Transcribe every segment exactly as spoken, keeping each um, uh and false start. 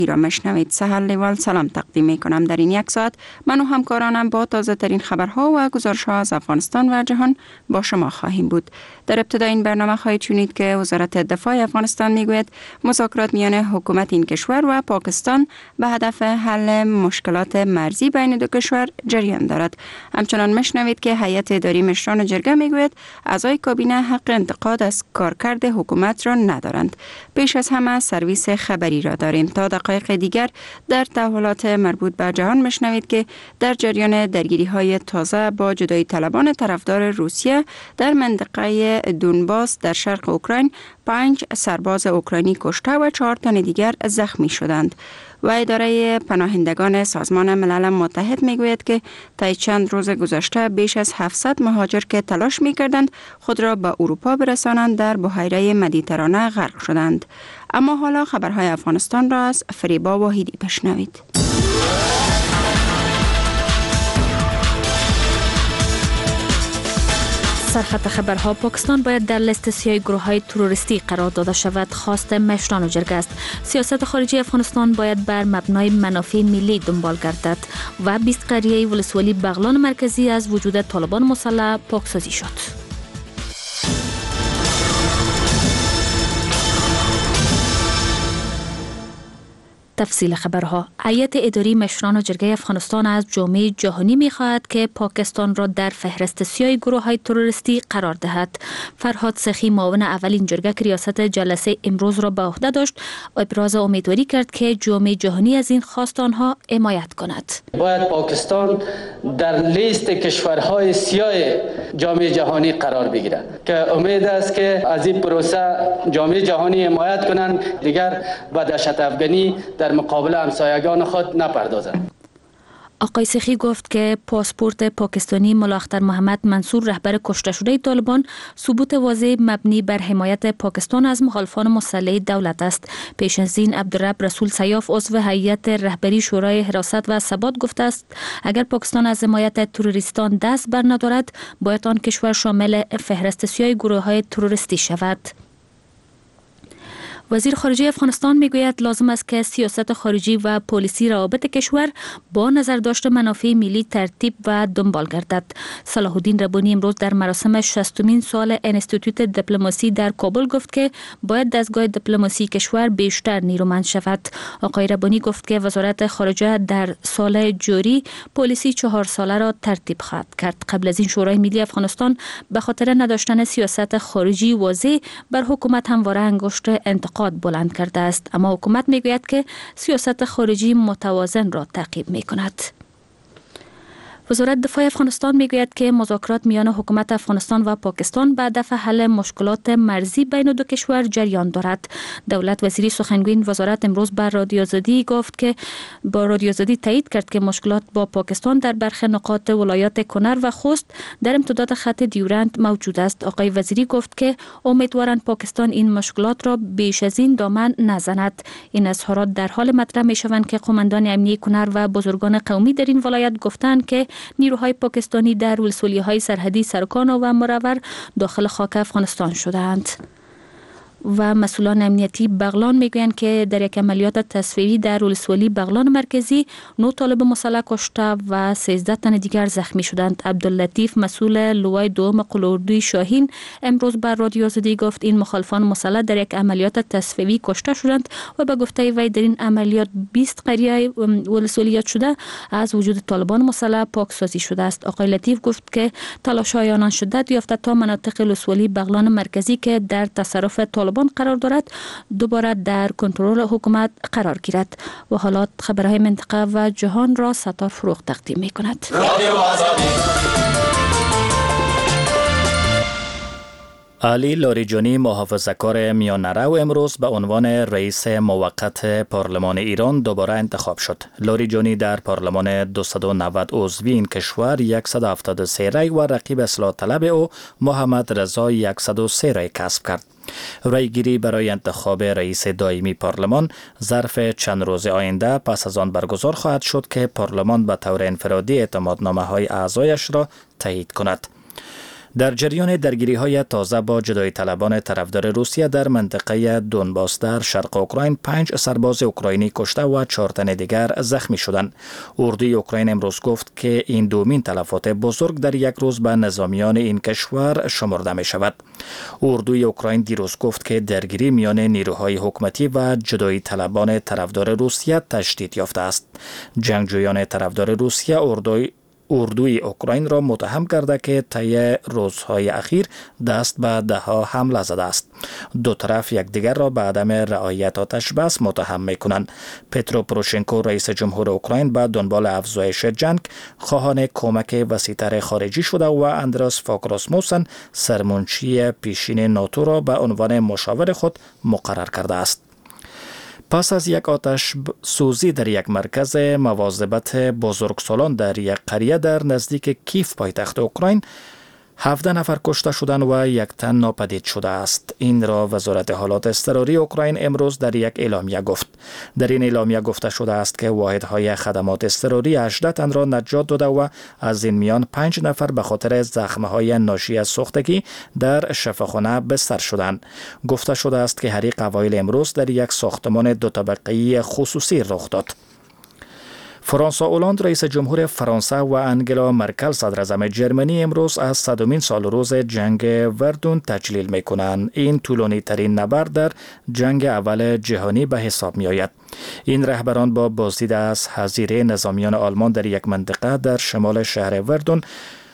را مشنوید. سحر لیوال سلام تقدیم می کنم. در این یک ساعت من و همکارانم با تازه ترین خبرها و گزارش ها از افغانستان و جهان با شما خواهیم بود. در ابتدا این برنامه خواهید شنید که وزارت دفاع افغانستان میگوید مذاکرات میان حکومت این کشور و پاکستان به هدف حل مشکلات مرزی بین دو کشور جریان دارد. همچنان مشنوید که هیئت اداری مشران جرگه میگوید اعضای کابینه حق انتقاد از کارکرد حکومت را ندارند. پیش از همه سرویس خبری را داریم. تا دقایق دیگر در تحولات مربوط به جهان مشنوید که در جریان درگیری های تازه با جدایی طلبان طرفدار روسیه در منطقه دونباس در شرق اوکراین پنج سرباز اوکراینی کشته و چهار تن دیگر زخمی شدند. و اداره پناهندگان سازمان ملل متحد میگوید که طی چند روز گذشته بیش از هفتصد مهاجر که تلاش میکردند خود را به اروپا برسانند در بحیره مدیترانه غرق شدند. اما حالا خبرهای افغانستان را از فریبا واحدی بشنوید. سرخط خبرها: پاکستان باید در لیست سیاه گروه‌های تروریستی قرار داده شود. خواست مشران جرگه است. سیاست خارجی افغانستان باید بر مبنای منافع ملی دنبال گردد. و بیست قریه ولسوالی بغلان مرکزی از وجود طالبان مسلح پاکسازی شد. تفصیل خبرها: هیئت اداری مشران جرگه افغانستان از جامعه جهانی می‌خواهد که پاکستان را در فهرست سیاه گروه‌های تروریستی قرار دهد. فرهاد سخی معاون اولین جرگه که ریاست جلسه امروز را به عهده داشت، ابراز امیدواری کرد که جامعه جهانی از این خواست آنها حمایت کند. باید پاکستان در لیست کشورهای سیاه جامعه جهانی قرار بگیرد که امید است که از این پروسه جامعه جهانی حمایت کنند، دیگر به دهشت افغانی در مقابل همسایگان خود نپردازند. آقای سخی گفت که پاسپورت پاکستانی ملا اختر محمد منصور رهبر کشته شده طالبان ثبوت واضح مبنی بر حمایت پاکستان از مخالفان مسلح دولت است. پیش از این عبدالرب رسول سیاف عضو هیئت رهبری شورای حراست و ثبات گفته است اگر پاکستان از حمایت تروریستان دست بر ندارد باید آن کشور شامل فهرست سیاه گروه‌های تروریستی شود. وزیر خارجه افغانستان میگوید لازم است که سیاست خارجی و پالیسی روابط کشور با نظرداشت منافع ملی ترتیب و دنبال گردد. صلاح الدین ربانی امروز در مراسم شصتمین سال انستیتوت دیپلماسی در کابل گفت که باید دستگاه دیپلماسی کشور بیشتر نیرومند شود. آقای ربانی گفت که وزارت خارجه در سال جاری پالیسی چهار ساله را ترتیب خواهد کرد. قبل از این شورای ملی افغانستان به خاطر نداشتن سیاست خارجی واضح بر حکومت همواره انگشت انتقاد بلند کرده است، اما حکومت میگوید که سیاست خارجی متوازن را تعقیب میکند. وزارت دفاع افغانستان میگوید که مذاکرات میان حکومت افغانستان و پاکستان به هدف حل مشکلات مرزی بین دو کشور جریان دارد. دولت وزیری سخنگوی وزارت امروز بر رادیو آزادی گفت که با رادیو آزادی تایید کرد که مشکلات با پاکستان در برخی نقاط ولایات کنر و خوست در امتداد خط دیورند موجود است. آقای وزیری گفت که امیدوارند پاکستان این مشکلات را بیش از این دامن نزند. این اظهارات در حال مطرح میشوند که قماندان امنیه کنر و بزرگان قومی در این ولایت گفتند که نیروهای پاکستانی در ولسوالی‌های سرحدی سرکانو و مرور داخل خاک افغانستان شدند. و مسئولان امنیتی بغلان میگویند که در یک عملیات تصفیه‌ای در ولسوالی بغلان مرکزی نه طالب مسلح کشته و سیزده تن دیگر زخمی شدند. عبداللطیف مسئول لوای دوم قلاردوی شاهین امروز بر رادیو آزادی گفت این مخالفان مسلح در یک عملیات تصفیه‌ای کشته شدند و به گفته وی در این عملیات بیست قریه ولسوالیات شده از وجود طالبان مسلح پاکسازی شده است. آقای لطیف گفت که تلاش‌های آنان شدت یافته تا مناطق ولسوالی بغلان مرکزی که در تصرف طالبان قرار دارد دوباره در کنترل حکومت قرار گیرد. و حالا خبرهای منطقه و جهان را ستار فروغ تقدیم می کند. علی لاریجانی محافظه‌کار میانرو امروز به عنوان رئیس موقت پارلمان ایران دوباره انتخاب شد. لاریجانی در پارلمان دویست و نود عضوی این کشور صد و هفتاد و سه رای و رقیب اصلاح طلب او محمد رضا صد و سه رای کسب کرد. رایگیری برای انتخاب رئیس دائمی پارلمان ظرف چند روز آینده پس از آن برگزار خواهد شد که پارلمان به طور انفرادی اعتمادنامه های اعضایش را تایید کند. در جریان درگیری های تازه با جدایی طلبان طرفدار روسیه در منطقه دونباس در شرق اوکراین، پنج سرباز اوکراینی کشته و چهار تن دیگر زخمی شدند. اردوی اوکراین امروز گفت که این دومین تلفات بزرگ در یک روز به نظامیان این کشور شمرده می شود. اردوی اوکراین دیروز گفت که درگیری میان نیروهای حکومتی و جدایی طلبان طرفدار روسیه تشدید یافته است. جنگجویان طرفدار روسیه اردوی اردوی اوکراین را متهم کرده که طی روزهای اخیر دست به دهها حمله زده است. دو طرف یکدیگر را به عدم رعایت آتش بس متهم می‌کنند. پترو پوروشنکو رئیس جمهور اوکراین به دنبال افزایش جنگ خواهان کمک وسیع‌تر خارجی شده و اندراس فاک راسموسن سرمنشی پیشین ناتو را به عنوان مشاور خود مقرر کرده است. پس از یک آتش سوزی در یک مرکز مواظبت بزرگسالان در یک قریه در نزدیک کیف پایتخت اوکراین، هفده نفر کشته شدند و یک تن ناپدید شده است. این را وزارت حالات اضطراری اوکراین امروز در یک اعلامیه گفت. در این اعلامیه گفته شده است که واحدهای خدمات اضطراری هجده تن را نجات داده و از این میان پنج نفر به خاطر زخم‌های ناشی از سوختگی در شفاخانه بستر شدند. گفته شده است که حریق اوایل امروز در یک ساختمان دو طبقه‌ای خصوصی رخ داد. فرانسوا اولاند رئیس جمهور فرانسه و انگلا مرکل صدر اعظم جرمنی امروز از صدمین سال روز جنگ وردون تجلیل می کنند. این طولانی ترین نبرد در جنگ اول جهانی به حساب می آید. این رهبران با بازدید از حظیره نظامیان آلمان در یک منطقه در شمال شهر وردون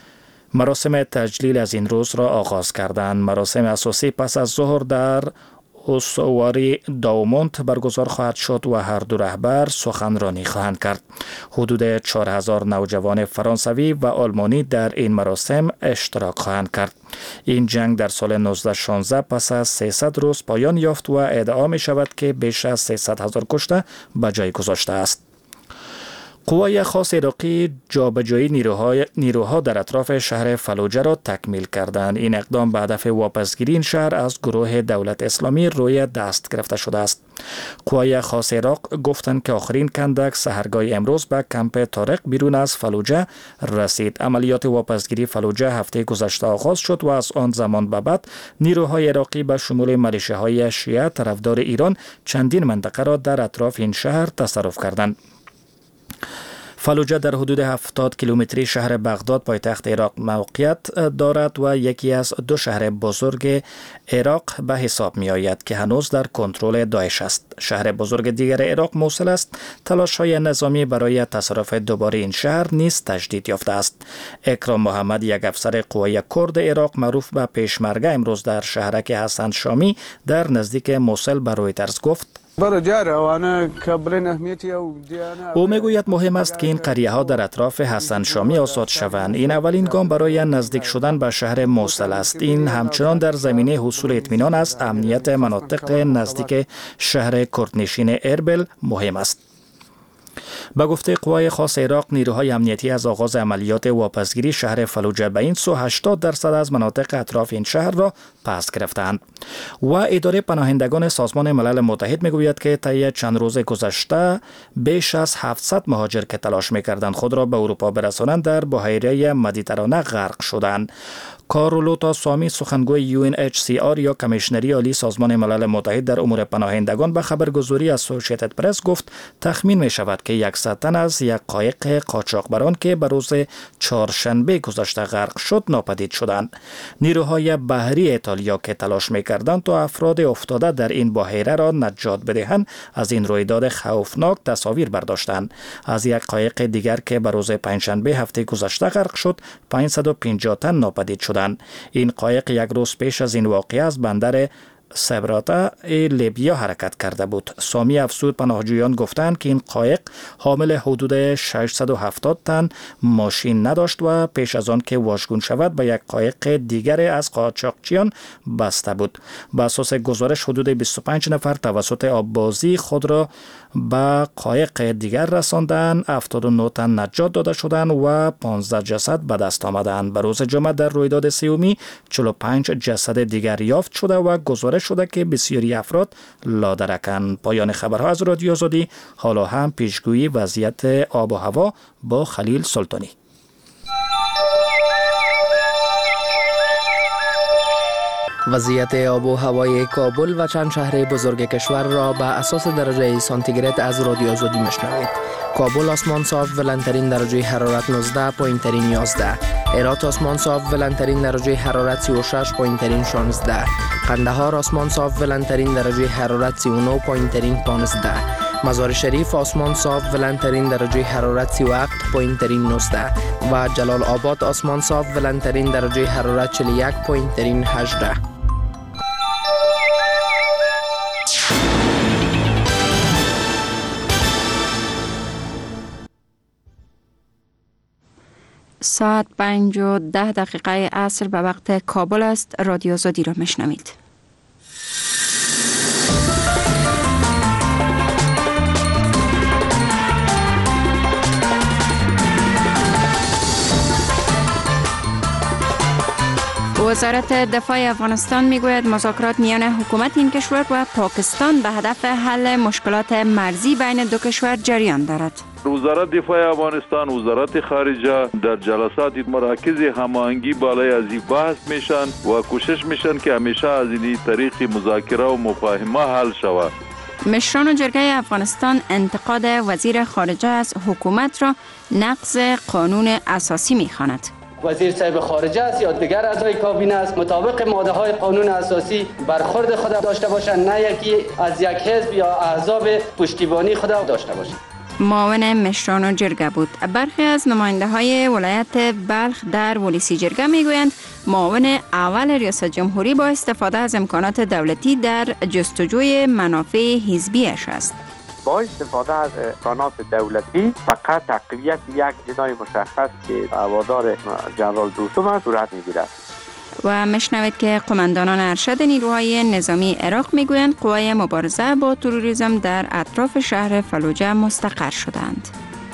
مراسم تجلیل از این روز را آغاز کردند. مراسم اساسی پس از ظهر در استواری داومونت برگزار خواهد شد و هر دو رهبر سخنرانی خواهند کرد. حدود چهار هزار نوجوان فرانسوی و آلمانی در این مراسم اشتراک خواهند کرد. این جنگ در سال نوزده شانزده پس از سیصد روز پایان یافت و ادعا می شود که بیش از سیصد هزار کشته به جای گذاشته است. قوای خاص عراقی جابجایی نیروهای نیروها در اطراف شهر فلوجه را تکمیل کردند. این اقدام به هدف واپسگیری این شهر از گروه دولت اسلامی روی دست گرفته شده است. قوای خاص عراق گفتند که آخرین کندک سحرگاه امروز به کمپ طارق بیرون از فلوجه رسید. عملیات واپسگیری فلوجه هفته گذشته آغاز شد و از آن زمان به بعد نیروهای عراقی به شمول میلیشیاهای شیعه طرفدار ایران چندین منطقه را در اطراف این شهر تصرف کردند. فلوجه در حدود هفتاد کیلومتری شهر بغداد پایتخت عراق موقعیت دارد و یکی از دو شهر بزرگ عراق به حساب می آید که هنوز در کنترل داعش است. شهر بزرگ دیگر عراق موصل است. تلاش‌های نظامی برای تصرف دوباره این شهر نیز تجدید یافته است. اکرام محمد، یک افسر قوای کرد عراق معروف به پیشمرگه، امروز در شهرک حسن شامی در نزدیک موصل به رویترز گفت: او میگوید مهم است که این قریه ها در اطراف حسن شامی آزاد شوند. این اولین گام برای نزدیک شدن به شهر موصل است. این همچنان در زمینه حصول اطمینان از امنیت مناطق نزدیک شهر کردنشین اربل مهم است. به گفته قوای خاص عراق، نیروهای امنیتی از آغاز عملیات واپسگیری شهر فلوجه به این سو هشتاد درصد از مناطق اطراف این شهر را پس گرفتند. و اداره پناهندگان سازمان ملل متحد میگوید که طی چند روز گذشته بیش از هفتصد مهاجر که تلاش میکردند خود را به اروپا برسانند در بحیره مدیترانه غرق شدند. کارولوتا سوامی، سخنگوی یو ان اچ سی آر یا کمیشنری عالی سازمان ملل متحد در امور پناهندگان، به خبرگزاری اسوسییتد پرس گفت تخمین می شود که صد تن از یک قایق قاچاقبران که به روز چهارشنبه گذشته غرق شد ناپدید شدند. نیروهای بحری ایتالیا که تلاش می کردند تا افراد افتاده در این بحیره را نجات بدهند از این رویداد خوفناک تصاویر برداشتند. از یک قایق دیگر که به روز پنجشنبه هفته گذشته غرق شد پانصد و پنجاه تن ناپدید شدند. این قایق یک روز پیش از این واقعه از بندر سبراتا لیبیا حرکت کرده بود. سامی افزود پناهجویان گفتند که این قایق حامل حدود ششصد و هفتاد تن ماشین نداشت و پیش از آن که واژگون شود به یک قایق دیگر از قاچاقچیان بسته بود. به اساس گزارش حدود بیست و پنج نفر توسط آببازی خود را به قایق دیگر رساندند. هفتاد و نه تن نجات داده شدند و پانزده جسد به دست آمدند. به روز جمعه در رویداد سومی چهل و پنج جسد دیگر یافت شده و گزارش شده که بسیاری افراد لادرکند. پایان خبرها از رادیو آزادی. حالا هم پیشگویی وضعیت آب و هوا با خلیل سلطانی. وضعیت آب و هوای کابل و چند شهر بزرگ کشور را به اساس درجه سانتیگراد از رادیو آزادی میشنوید. کابل آسمان صاف ولنترین درجه حرارت نوزده، پایینترین یازده. هرات آسمان صاف ولنترین درجه حرارت سی و شش، پایینترین شانزده. قندهار آسمان صاف ولنترین درجه حرارت سی و نه، پایینترین پانزده. مزار شریف آسمان صاف ولنترین درجه حرارت سی و هفت، پایینترین نوزده. و جلال آباد آسمان صاف ولنترین درجه حرارت چهل و یک، پایینترین هجده. ساعت پنج و ده دقیقه عصر به وقت کابل است. رادیو آزادی را میشنوید. وزارت دفاع افغانستان میگوید مذاکرات میان حکومت این کشور و پاکستان به هدف حل مشکلات مرزی بین دو کشور جریان دارد. وزارت دفاع افغانستان، وزارت خارجه در جلسات مراکز هماهنگی بالای از این بحث میشن و کوشش میشن که همیشه از این طریق مذاکره و مفاهمه حل شود. مشران جرگه افغانستان انتقاد وزیر خارجه از حکومت را نقض قانون اساسی میخواند. وزیر صاحب خارجه است یا دیگر اعضای کابینه است مطابق ماده های قانون اساسی برخورد خود داشته باشند، نه یکی از یک حزب یا احزاب پشتیبانی خود داشته باشند. معاون مشران جرگه بود. برخی از نماینده های ولایت بلخ در ولسی جرگه میگویند معاون اول ریاست جمهوری با استفاده از امکانات دولتی در جستجوی منافع حزبیش است. با استفاده از امکانات دولتی فقط تقویت یک جناح مشخص که هوادار جنرال دوستم است صورت میگیرد. و مشنوید که قماندانان ارشد نیروهای نظامی عراق میگویند قوای مبارزه با تروریسم در اطراف شهر فلوجه مستقر شدند.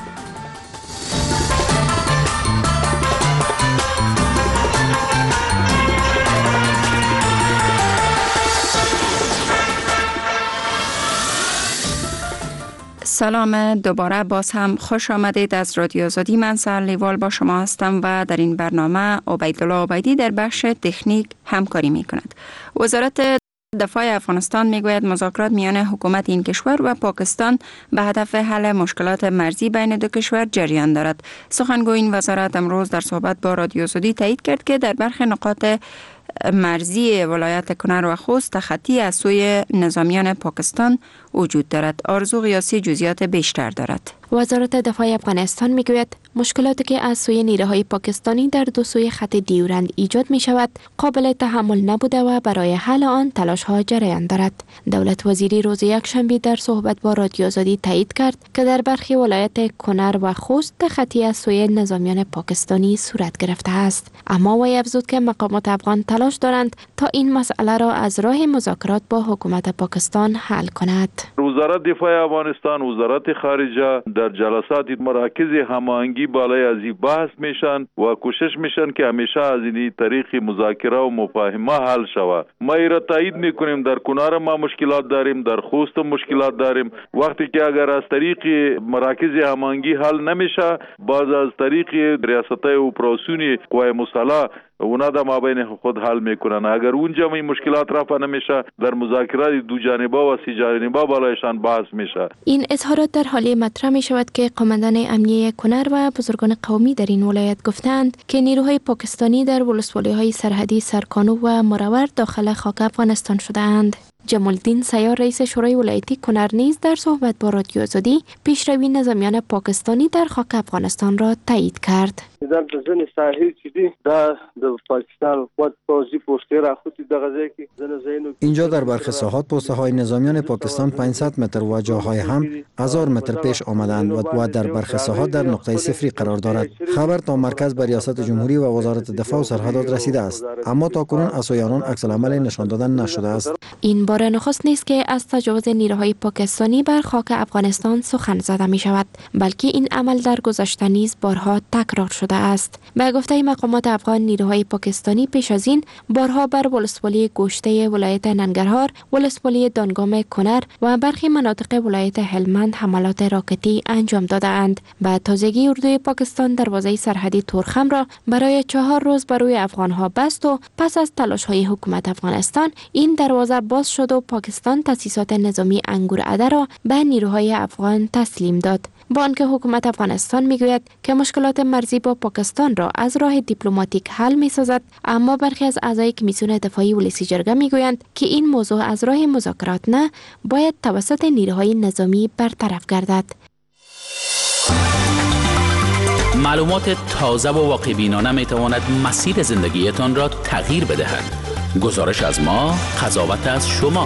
سلام دوباره، باز هم خوش آمدید. از رادیو آزادی من سر لیوال با شما هستم و در این برنامه عبیدالله عبیدی در بخش تکنیک همکاری می کند. وزارت دفاع افغانستان می گوید مذاکرات میان حکومت این کشور و پاکستان به هدف حل مشکلات مرزی بین دو کشور جریان دارد. سخنگوی این وزارت امروز در صحبت با رادیو آزادی تایید کرد که در برخی نقاط مرزی ولایت کنر و خوست تخطی از سوی نظامیان پاکستان وجود دارد. آرزو قیاسی جزئیات بیشتر دارد. وزارت دفاع افغانستان میگوید مشکلاتی که از سوی نیروهای پاکستانی در دو سوی خط دیورند ایجاد می شود قابل تحمل نبوده و برای حل آن تلاش ها جریان دارد. دولت وزیری روز یکشنبه در صحبت با رادیو آزادی تایید کرد که در برخی ولایت کنر و خوست تخطی از سوی نظامیان پاکستانی صورت گرفته است. اما وی افزود که مقامات افغان تلاش دارند تا این مسئله را از راه مذاکرات با حکومت پاکستان حل کند. وزارت دفاع افغانستان، وزارت خارجه در جلسات مراکز هماهنگی بالای از این بحث میشن و کوشش میشن که همیشه از این طریق مذاکره و مفاهمه حل شود. ما را تایید میکنیم در کنار ما مشکلات داریم، در خوست مشکلات داریم. وقتی که اگر از طریق مراکز هماهنگی حل نمیشه، باز از طریق ریاست‌های اپراسیونی قوای مسلح اونا در مابین خود حل میکنن. اگر اونجا این مشکلات رفع نمیشه، در مذاکرات دو جانبه و سی جانبه بالایشان بحث میشه. این اظهارات در حالی مطرح می شود که قماندان امنیه کنر و بزرگان قومی در این ولایت گفتند که نیروهای پاکستانی در ولسوالی‌های سرحدی سرکانو و مروار داخل خاک افغانستان شده‌اند. جمال الدین سیار رئیس شورای ولایتی کنر نیز در صحبت با رادیو آزادی پیشروی نظامیان پاکستانی در خاک افغانستان را تایید کرد. در ځنې ساحې چې دي دا د پاکستان قوت پوځي پوستې راخوتې دغه ځای کې ځنې ځایونو اینجا در برخی ساحات پوسته های نظامیان پاکستان پانصد متر و جاهای هم هزار متر پیش آمدند و در برخی ساحات در نقطه صفری قرار دارد. خبر تا مرکز به ریاست جمهوری و وزارت دفاع و سرحدات رسیده است، اما تاکنون اسویانان عکس العمل نشان دادن نشده است. این بار نخست نیست که از تجاوز نیروهای پاکستانی بر خاک افغانستان سخن زده می شود، بلکه این عمل در گذشته نیز بارها تکرار شده داده است. به گفته مقامات افغان، نیروهای پاکستانی پیش از این بارها بر ولسوالی گوشته ولایت ننگرهار، ولسوالی دانگام کنر و برخی مناطق ولایت هلمند حملات راکتی انجام داده اند. به تازگی اردوی پاکستان دروازه سرحدی تورخم را برای چهار روز بر روی افغانها بست و پس از تلاش‌های حکومت افغانستان این دروازه باز شد و پاکستان تاسیسات نظامی انگورعده را به نیروهای افغان تسلیم داد. با آنکه حکومت افغانستان میگوید که مشکلات مرزی با پاکستان را از راه دیپلماتیک حل می‌سازد، اما برخی از اعضای کمیسیون دفاعی ولسی جرگه میگویند که این موضوع از راه مذاکرات نه، باید توسط نیروهای نظامی برطرف گردد. معلومات تازه و واقع‌بینانه میتواند مسیر زندگیتان را تغییر بدهد. گزارش از ما، قضاوت از شما.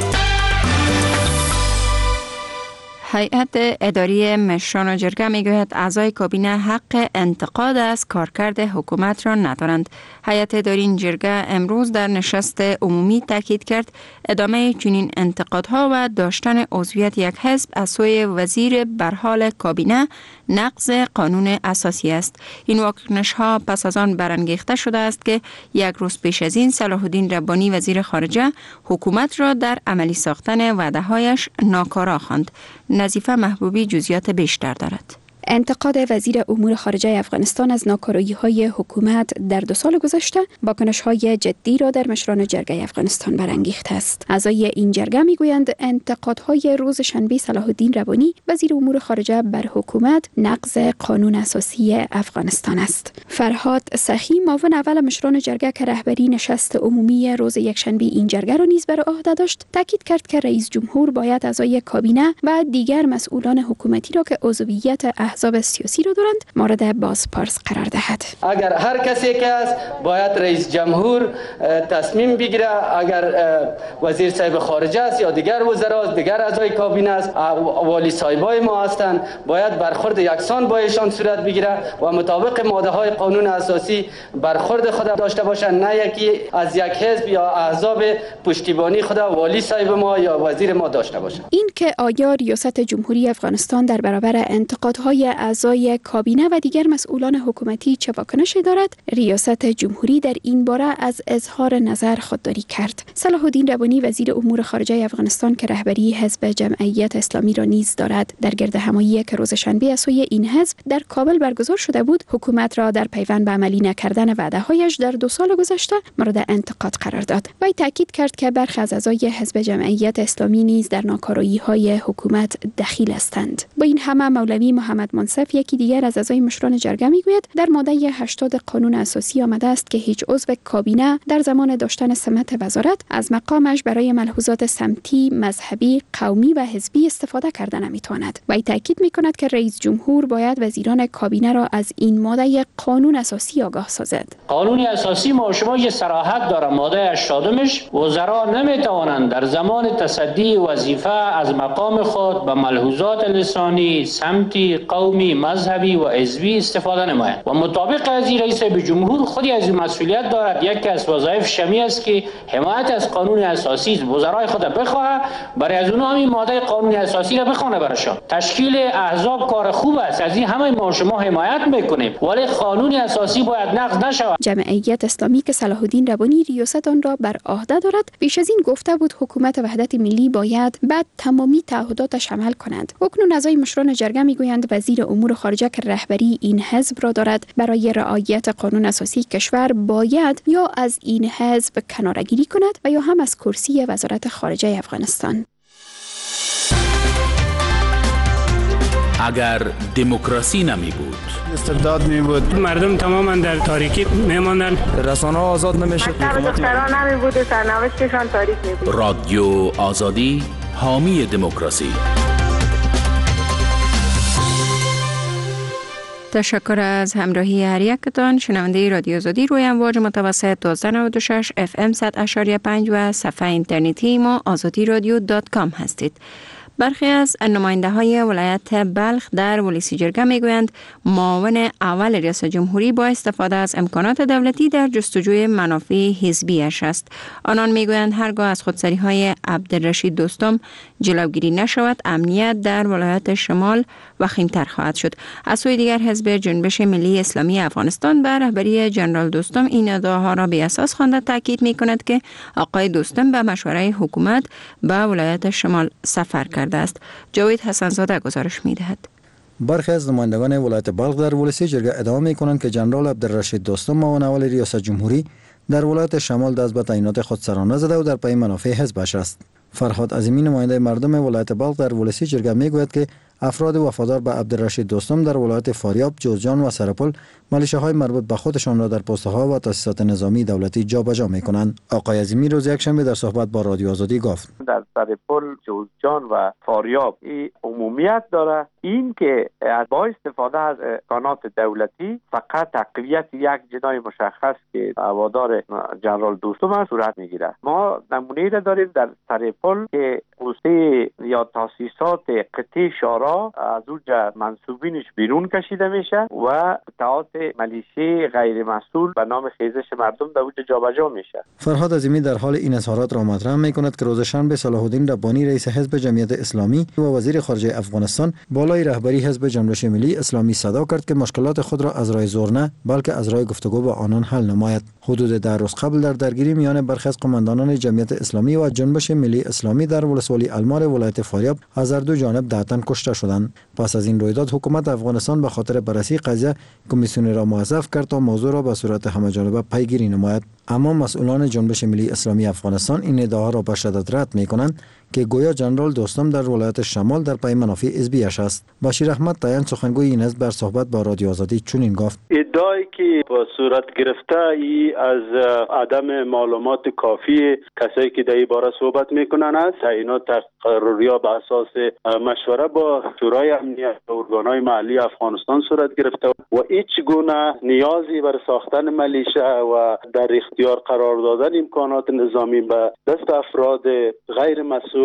هیئت اداری مشران جرگه میگوید اعضای کابینه حق انتقاد از کارکرد حکومت را ندارند. هیئت اداری این جرگه امروز در نشست عمومی تاکید کرد ادامه چنین انتقادها و داشتن عضویت یک حزب از سوی وزیر برحال کابینه نقض قانون اساسی است. این واکنش ها پس از آن برانگیخته شده است که یک روز پیش از این صلاح الدین ربانی وزیر خارجه حکومت را در عملی ساختن وعده هایش ناکارا خواند. نظیفه محبوبی جزئیات بیشتر دارد. انتقاد وزیر امور خارجه افغانستان از ناکارایی‌های حکومت در دو سال گذشته واکنش‌های جدی را در مشران جرگه افغانستان برانگیخته است. اعضای این جرگه می‌گویند انتقادهای روز شنبه صلاح الدین ربانی وزیر امور خارجه بر حکومت نقض قانون اساسی افغانستان است. فرهاد سخی معاون اول مشران جرگه که رهبری نشست عمومی روز یکشنبه این جرگه را نیز بر عهده داشت، تاکید کرد که رئیس جمهور باید اعضای کابینه و دیگر مسئولان حکومتی را که عضویت احزاب سیاسی را دارند مورد بازپرس قرار دهد. اگر هر کسی که است باید رئیس جمهور تصمیم بگیره، اگر وزیر صاحب خارجه است یا دیگر وزرا، دیگر اعضای کابینه است، والی صاحبای ما هستند، باید برخورد یکسان با ایشان صورت بگیره و مطابق ماده های قانون اساسی برخورد خود داشته باشند، نه یکی از یک حزب یا احزاب پشتیبانی خود والی صاحب ما یا وزیر ما داشته باشند. این که آیا ریاست جمهوری افغانستان در برابر انتقادهای اعضای کابینه و دیگر مسئولان حکومتی چه واکنشی دارد؟ ریاست جمهوری در این باره از اظهار نظر خودداری کرد. صلاح الدین ربانی وزیر امور خارجه افغانستان که رهبری حزب جمعیت اسلامی را نیز دارد، در گردهمایی که روز شنبه از سوی این حزب در کابل برگزار شده بود، حکومت را در پیوند به عملی نکردن وعده‌هایش در دو سال گذشته مورد انتقاد قرار داد. وی تاکید کرد که برخی از اعضای حزب جمعیت اسلامی نیز در ناکارایی‌های حکومت دخیل هستند. با این همه مولوی محمد منصف یکی دیگر از اعضای مشران جرگه میگوید در ماده هشتاد قانون اساسی آمده است که هیچ عضو کابینه در زمان داشتن سمت وزارت از مقامش برای ملحوظات سمتی، مذهبی، قومی و حزبی استفاده کرده نمیتواند. و تاکید میکند که رئیس جمهور باید وزیران کابینه را از این ماده قانون اساسی آگاه سازد. قانون اساسی ما شما یه صراحت داره، ماده هشتاد مش وزرا نمیتوانند در زمان تصدی وظیفه از مقام خود به ملحوظات لسانی، سمتی، قومی، مذهبی و حزبی استفاده نماید و مطابق از رئیس جمهور خودی از مسئولیت دارد. یکی از وظایف شمی است که حمایت از قانون اساسی وزرای خود بخواه، برای از اونها این ماده قانون اساسی را بخونه براشان. تشکیل احزاب کار خوب است، از این همه ما شما حمایت میکنیم، ولی قانون اساسی باید نقض نشود. جمعیت اسلامی که صلاح الدین ربانی ریاست آن را بر عهده دارد، پیش از این گفته بود حکومت وحدت ملی باید بعد تمامی تعهداتش عمل کند. اکنون اعضای مشران جرگه میگویند وزیر امور خارجه که رهبری این حزب را دارد برای رعایت قانون اساسی کشور باید یا از این حزب کناره‌گیری کند و یا هم از کرسی وزارت خارجه افغانستان. اگر دموکراسی نمی بود، استبداد می بود، مردم تماما در تاریکی میماندن، رسانه ها آزاد نمیشد، دختران نمی بود و سرنوشتشان تاریک می بود. رادیو آزادی حامی دموکراسی. تشکر از همراهی هر یکتان. شنونده رادیو آزادی روی امواج متوسط دویست و نود و شش اف ام صد و پنج و صفحه اینترنتی ما آزادی رادیو دات کام هستید. برخی از نماینده های ولایت بلخ در ولسی جرگه می گویند معاون اول ریاست جمهوری با استفاده از امکانات دولتی در جستجوی منافع حزبیش است. آنان می گویند هرگاه از خودسری های عبدالرشید دوستم جلوگیری نشود، امنیت در ولایت شمال وخیم‌تر خواهد شد. از سوی دیگر حزب جنبش ملی اسلامی افغانستان به رهبری جنرال دوستم این ادعاها را بی اساس خوانده تاکید می کند که آقای دوستم به مشوره حکومت به ولایت شمال سفر کرده است. جاوید حسنزاده گزارش می دهد. برخی از نمایندگان ولایت بلخ در ولسی جرگه ادعا می کنند که جنرال عبدالرشید دوستم معاون اول ریاست جمهوری در ولایت شمال دست به تعیینات خودسرانه زده و در پی منافع حزبش است. فرهاد عظیمی نماینده مردم ولایت بلخ در ولسی جرگه می گوید که افراد وفادار به عبدالرشید دوستم در ولایت فاریاب، جوزجان و سرپل ملیشه‌های مربوط به خودشان را در پست‌ها و تاسیسات نظامی دولتی جابجا می‌کنند. آقای عظیمی روز یکشنبه در صحبت با رادیو آزادی گفت: در سرپل، جوزجان و فاریاب این عمومیت داره، این که با استفاده از امکانات دولتی فقط تقویت یک جنای مشخص که هوادار جنرال دوستم است صورت می‌گیرد. ما نمونه‌ای را داریم در سرپل که پسته یا تاسیسات قطعی شورا از اونجا منصوبینش بیرون کشیده میشه و قطعات ملیشه غیر مسئول به نام خیزش مردم در اونجا جابجا میشه. فرهاد عظیمی در حال این اظهارات را مطرح میکند که روز شنبه صلاح الدین ربانی رئیس حزب جمعیت اسلامی و وزیر خارجه افغانستان بالای رهبری حزب جنبش ملی اسلامی صدا کرد که مشکلات خود را از راه زور نه بلکه از راه گفتگو با آنان حل نماید. حدود ده روز قبل در درگیری میان برخی از قماندانان جمعیت اسلامی و جنبش ملی اسلامی در ولسوالی المار ولایت فاریاب از هر دو جانب دهتن کشته شدند. پس از این رویداد حکومت افغانستان به خاطر بررسی قضیه کمیسیون را موظف کرد تا موضوع را به صورت همه‌جانبه پیگیری نماید. اما مسئولان جنبش ملی اسلامی افغانستان این ادعا را به شدت رد می‌کنند که گویا جنرال دوستم در ولایت شمال در پی منافع حزبیش است. بشیر احمد تایان سخنگوی این حزب بر صحبت با رادیو آزادی چنین گفت: ادعایی که با صورت گرفته ای از عدم معلومات کافی کسایی که در این باره صحبت میکنن است. تعیینات تقرری‌ها به اساس مشوره با شورای امنیت و ارگان‌های محلی افغانستان صورت گرفته و هیچ گونه نیازی بر ساختن ملیشه و در اختیار قرار دادن امکانات نظامی به دست افراد غیر مسئول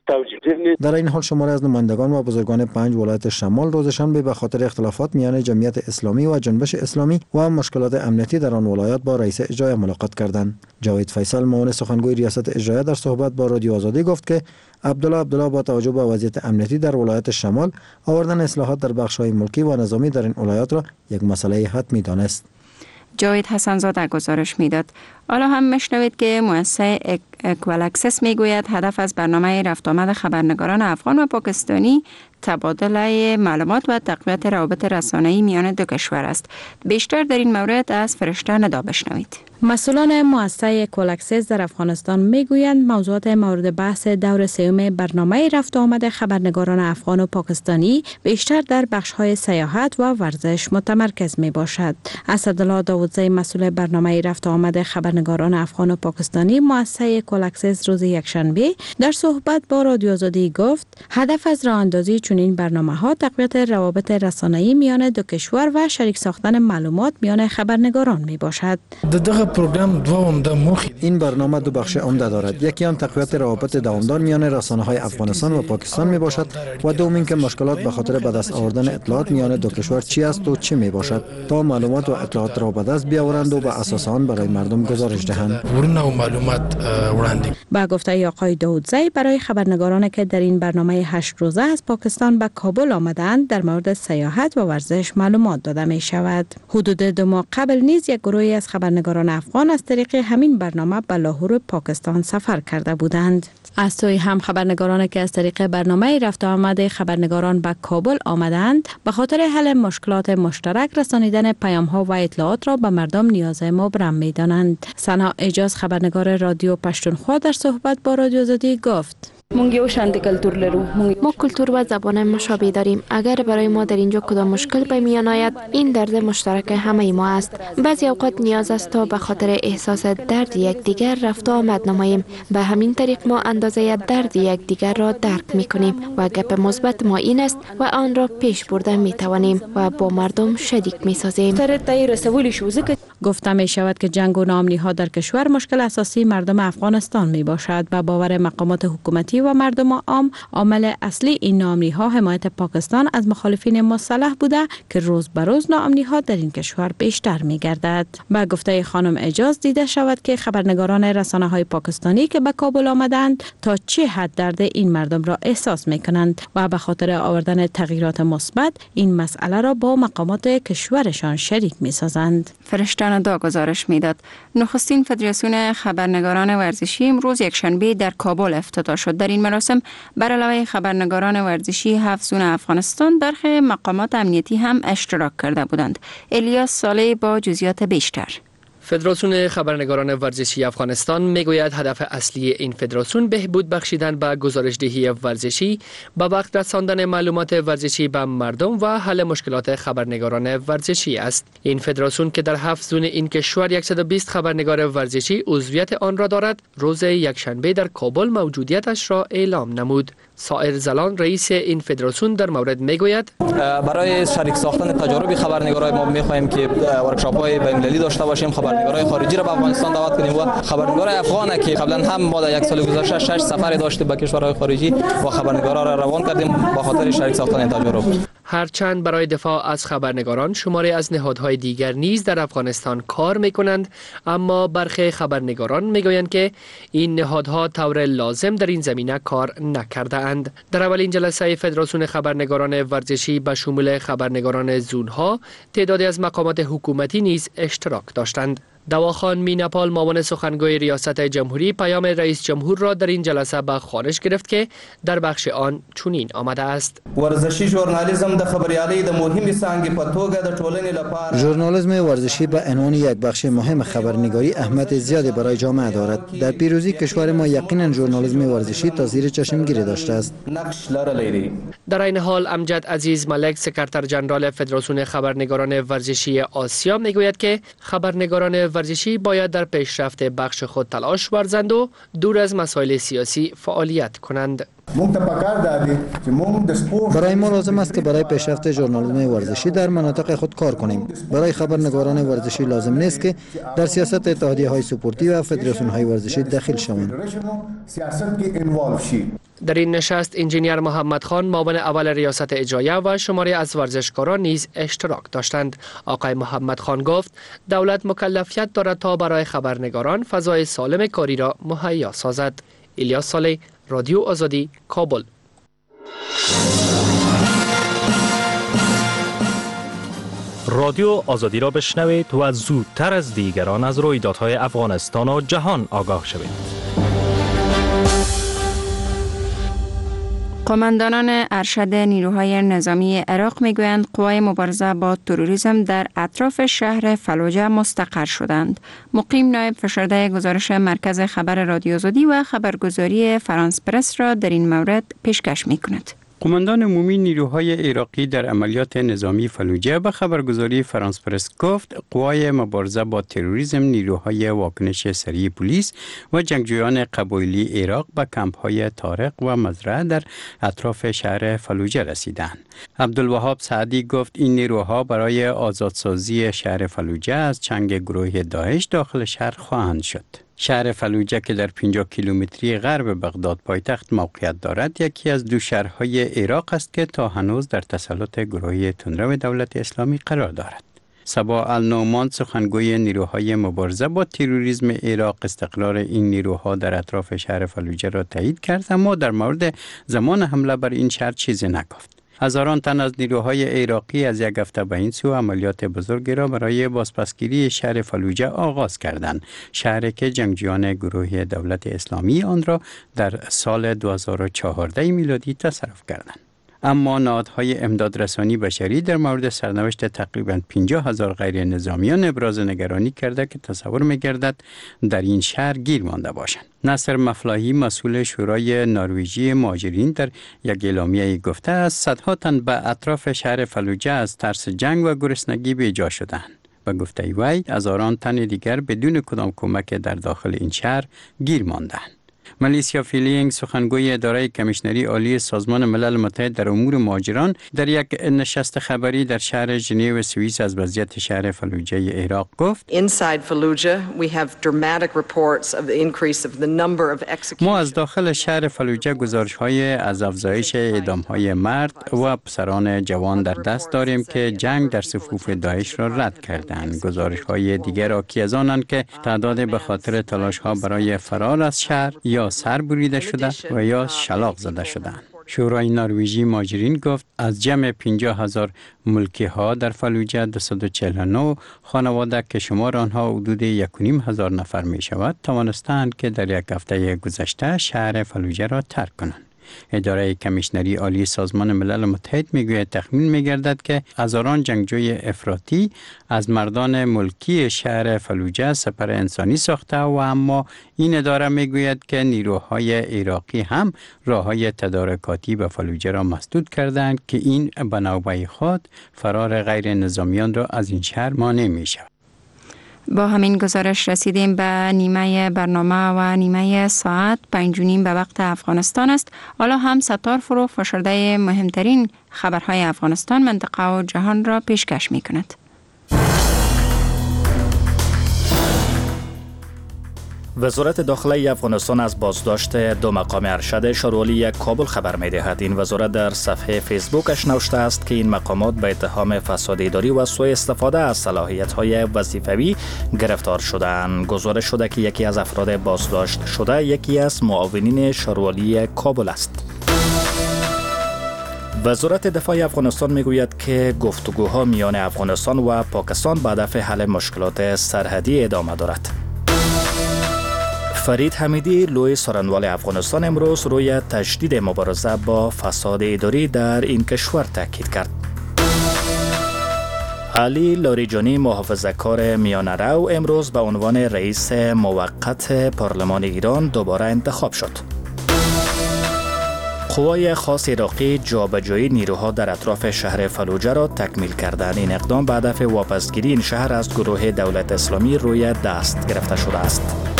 در این حال شماری از نمایندگان و بزرگان پنج ولایت شمال روز شنبه به خاطر اختلافات میان جمعیت اسلامی و جنبش اسلامی و مشکلات امنیتی در آن ولایت با رئیس اجرایی ملاقات کردند. جاوید فیصل معاون سخنگوی ریاست اجرایی در صحبت با رادیو آزادی گفت که عبدالله عبدالله با توجه به وضعیت امنیتی در ولایت شمال آوردن اصلاحات در بخش‌های ملکی و نظامی در این ولایت را یک مسئله حتمی دانست. جاوید حسنزاده گزارش میداد. حالا هم مشنوید که مؤسسه اکوال میگوید هدف از برنامه رفت آمد خبرنگاران افغان و پاکستانی تبادله معلومات و تقویت روابط رسانه‌ای میان دو کشور است. بیشتر در این مورد از فرشته ندا بشنوید. مسئولان مؤسسه اکوال در افغانستان میگویند موضوعات مورد بحث دور سوم برنامه رفت آمد خبرنگاران افغان و پاکستانی بیشتر در بخش‌های سیاحت و ورزش متمرکز می باشد. اسدالله داودزی مسئول برنامه رفت آمد خبرنگاران افغان و پاکستانی مؤسسه اکوال روز یکشنبه در صحبت با رادیو آزادی گفت هدف از راه اندازی چنین برنامه‌ها تقویت روابط رسانه‌ای میان دو کشور و شریک ساختن معلومات میان خبرنگاران می باشد. این برنامه دو بخش عمده دارد. یکی آن تقویت روابط دوامدار میان رسانه‌های افغانستان و پاکستان می باشد و دوم اینکه مشکلات به خاطر به دست آوردن اطلاعات میان دو کشور چی است و چه می باشد تا معلومات و اطلاعات را به دست بیاورند و به اساس آن برای مردم گزارش دهند. با گفته آقای داودزی برای خبرنگارانی که در این برنامه هشت روزه از پاکستان به کابل آمدند در مورد سیاحت و ورزش معلومات داده می شود. حدود دو ماه قبل نیز یک گروهی از خبرنگاران افغان از طریق همین برنامه به لاهور پاکستان سفر کرده بودند. از سوی هم خبرنگارانی که از طریق برنامه رفت آمد خبرنگاران به کابل آمدند به خاطر حل مشکلات مشترک رسانیدن پیام‌ها و اطلاعات را به مردم نیاز مبرم می‌دانند. سنا اجاز خبرنگار رادیو پشتونخوا در صحبت با رادیو آزادی گفت ما کلتور و زبان مشابه داریم. اگر برای ما در اینجا کدام مشکل به میان آید این درد مشترک همه ما است. بعضی اوقات نیاز است تا به خاطر احساس درد یکدیگر رفت و آمد نماییم. به همین طریق ما اندازه درد یکدیگر را درک میکنیم و گپ مثبت ما این است و آن را پیش برده میتوانیم و با مردم شریک میسازیم. گفته می شود که جنگ و ناامنی‌ها در کشور مشکل اساسی مردم افغانستان می باشد و باور مقامات حکومتی و مردم عام عامل اصلی این ناامنی‌ها حمایت پاکستان از مخالفین مسلح بوده که روز به روز ناامنی‌ها در این کشور بیشتر می گردد. با گفته خانم اجاز دیده شود که خبرنگاران رسانه‌های پاکستانی که به کابل آمدند تا چه حد درد این مردم را احساس می کنند و به خاطر آوردن تغییرات مثبت این مسئله را با مقامات کشورشان شریک می سازند. فرشته ندا گزارش می داد. نخستین فدراسیون خبرنگاران ورزشی امروز یکشنبه در کابل افتتاح شد. در این مراسم بر علاوه خبرنگاران ورزشی هفت زون افغانستان برخی مقامات امنیتی هم اشتراک کرده بودند. الیاس صالح با جزئیات بیشتر. فدراسیون خبرنگاران ورزشی افغانستان میگوید هدف اصلی این فدراسیون بهبود بخشیدن به گزارشدهی ورزشی، به وقت رساندن معلومات ورزشی به مردم و حل مشکلات خبرنگاران ورزشی است. این فدراسیون که در هفت زون این کشور صد و بیست خبرنگار ورزشی عضویت آن را دارد، روز یکشنبه در کابل موجودیتش را اعلام نمود. سائر زلان رئیس این فدراسیون در مورد میگوید برای شریک ساختن تجارب خبرنگارای ما میخواهیم که ورکشاپ‌های بین‌المللی داشته باشیم، خبرنگارای خارجی را به افغانستان دعوت کنیم و خبرنگارای افغان که قبلا هم ما در یک سال گذشته شش سفر داشتیم به کشورهای خارجی و خبرنگارا را روان کردیم با خاطر شریک ساختن تجارب. هرچند برای دفاع از خبرنگاران شماری از نهادهای دیگر نیز در افغانستان کار میکنند، اما برخی خبرنگاران میگویند که این نهادها طور لازم در این زمینه کار نکرده اند. در اولین جلسه فدراسیون خبرنگاران ورزشی به شمول خبرنگاران زونها تعدادی از مقامات حکومتی نیز اشتراک داشتند. دواخان میناپال معاون سخنگوی ریاست جمهوری پیام رئیس جمهور را در این جلسه به خوانش گرفت که در بخش آن چنین آمده است: ورزشی ژورنالیزم د خبریالۍ د مهمې څانګې په توګه د ټولنې لپاره ژورنالیزم ورزشی به عنوان یک بخش مهم خبرنگاری اهمیت زیادی برای جامعه دارد. در پیروزی کشور ما یقینا ژورنالیزم ورزشی تا زیر چشمگیری داشته است. نقش لرلی. در این حال امجد عزیز ملک سکرتر جنرال فدراسیون خبرنگاران ورزشی آسیا میگوید که خبرنگاران ورزشی باید در پیشرفت بخش خود تلاش ورزند و دور از مسائل سیاسی فعالیت کنند. برای ما لازم است که برای پیشرفت ژورنالیسم ورزشی در مناطق خود کار کنیم. برای خبرنگاران ورزشی لازم نیست که در سیاست اتحادیه های سپورتی و فدراسیون های ورزشی دخیل شوند. در این نشست انجینیر محمد خان معاون اول ریاست اجرایه و شماری از ورزشکاران نیز اشتراک داشتند. آقای محمد خان گفت دولت مکلفیت دارد تا برای خبرنگاران فضای سالم کاری را مهیا سازد. الیاس صالح، رادیو آزادی، کابل. رادیو آزادی را بشنوید و زودتر از دیگران از رویدادهای افغانستان و جهان آگاه شوید. قماندانان ارشد نیروهای نظامی عراق میگویند قوای مبارزه با تروریسم در اطراف شهر فلوجه مستقر شدند. مقیم نایب فشرده گزارش مرکز خبر رادیو آزادی و خبرگزاری فرانس پرس را در این مورد پیشکش میکند. قماندان عمومی نیروهای عراقی در عملیات نظامی فلوجه به خبرگزاری فرانس پرس گفت قوای مبارزه با تروریسم، نیروهای واکنش سریع پلیس و جنگجویان قبایلی عراق به کمپ‌های طارق و مزرعه در اطراف شهر فلوجه رسیدند. عبدالوهاب سعدی گفت این نیروها برای آزادسازی شهر فلوجه از چنگ گروه داعش داخل شهر خواهند شد. شهر فلوجه که در پنجاه کیلومتری غرب بغداد پایتخت موقعیت دارد، یکی از دو شهرهای عراق است که تا هنوز در تسلط گروه تندرو دولت اسلامی قرار دارد. صبا النعمان سخنگوی نیروهای مبارزه با تروریسم عراق استقرار این نیروها در اطراف شهر فلوجه را تایید کرد، اما در مورد زمان حمله بر این شهر چیزی نگفت. هزاران تن از نیروهای عراقی از یک هفته به این سو عملیات بزرگی را برای بازپسگیری شهر فلوجه آغاز کردند، شهری که جنگجویان گروه دولت اسلامی آن را در سال دو هزار و چهارده میلادی تصرف کردند. اما نهادهای امدادرسانی بشری در مورد سرنوشت تقریباً پنجاه هزار غیر نظامیان ابراز نگرانی کرده که تصور می‌گردد در این شهر گیر مانده باشند. نصر مفلاحی مسئول شورای نروژی مهاجرین در یک اعلامیه گفته است صدها تن به اطراف شهر فلوجه از ترس جنگ و گرسنگی بیجا شدند. به گفته وی هزاران تن دیگر بدون کدام کمک در داخل این شهر گیر ماندند. ملیسیا فیلینگ سخنگوی اداره کمیشنری عالی سازمان ملل متحد در امور مهاجران در یک نشست خبری در شهر ژنو سوئیس از وضعیت شهر فلوجه عراق گفت ما از داخل شهر فلوجه گزارش‌های از افزایش اعدام‌های مرد و پسران جوان در دست داریم که جنگ در صفوف داعش را رد کردند. گزارش‌های دیگر حاکی از آنند که تعداد به خاطر تلاش‌ها برای فرار از شهر یا سر بریده شده و یا شلاق زده شدند. شورای نروژی مهاجرین گفت از جمع پنجاه هزار ملکی ها در فلوجه دویست و چهل و نه خانواده که شمار آنها حدود یک و نیم هزار نفر می شود توانستند که در یک هفته گذشته شهر فلوجه را ترک کنند. اداره کمیشنری عالی سازمان ملل متحد میگوید تخمین میگردد که هزاران جنگجوی افراطی از مردان ملکی شهر فلوجه سپر انسانی ساخته و اما این اداره میگوید که نیروهای عراقی هم راههای تدارکاتی به فلوجه را مسدود کردند که این به نوبه خود فرار غیر نظامیان را از این شهر مانع می شود. با همین گزارش رسیدیم به نیمه برنامه و نیمه ساعت پنج و نیم به وقت افغانستان است. حالا هم ستار فرو فشرده مهمترین خبرهای افغانستان، منطقه و جهان را پیشکش می کند. وزارت داخله افغانستان از بازداشت دو مقام ارشد شارولی کابل خبر می دهد. این وزارت در صفحه فیسبوکش نوشته است که این مقامات به اتهام فساد اداری و سوء استفاده از صلاحیت‌های وظیفوی گرفتار شدند. گزارش شده که یکی از افراد بازداشت شده یکی از معاونین شارولی کابل است. وزارت دفاع افغانستان میگوید که گفتگوها میان افغانستان و پاکستان به هدف حل مشکلات سرحدی ادامه دارد. فرید حمیدی لوی سارنوال افغانستان امروز روی تجدید مبارزه با فساد اداری در این کشور تاکید کرد. علی لاریجانی محافظه‌کار میانه‌رو امروز به عنوان رئیس موقت پارلمان ایران دوباره انتخاب شد. قوای خاص عراقی جابجایی نیروها در اطراف شهر فلوجه را تکمیل کردند. این اقدام به هدف واپسگیری این شهر از گروه دولت اسلامی روی دست گرفته شده است.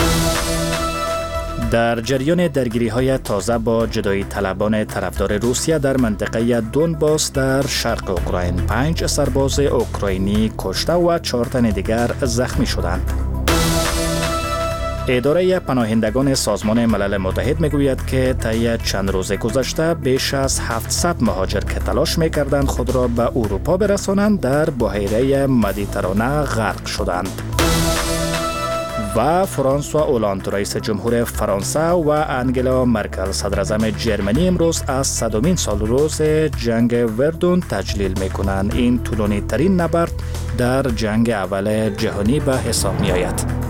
در جریان درگیری‌های تازه با جدایی طلبان طرفدار روسیه در منطقه دونباس در شرق اوکراین، پنج سرباز اوکراینی کشته و چهار تن دیگر زخمی شدند. اداره پناهندگان سازمان ملل متحد میگوید که طی چند روز گذشته بیش از هفتصد مهاجر که تلاش میکردند خود را به اروپا برسانند در بحیره مدیترانه غرق شدند. و فرانسوا اولاند رئیس جمهور فرانسه و انگلا مرکل صدر اعظم جرمنی امروز از صدمین سال روز جنگ وردون تجلیل میکنند. این طولانی ترین نبرد در جنگ اول جهانی به حساب می آید.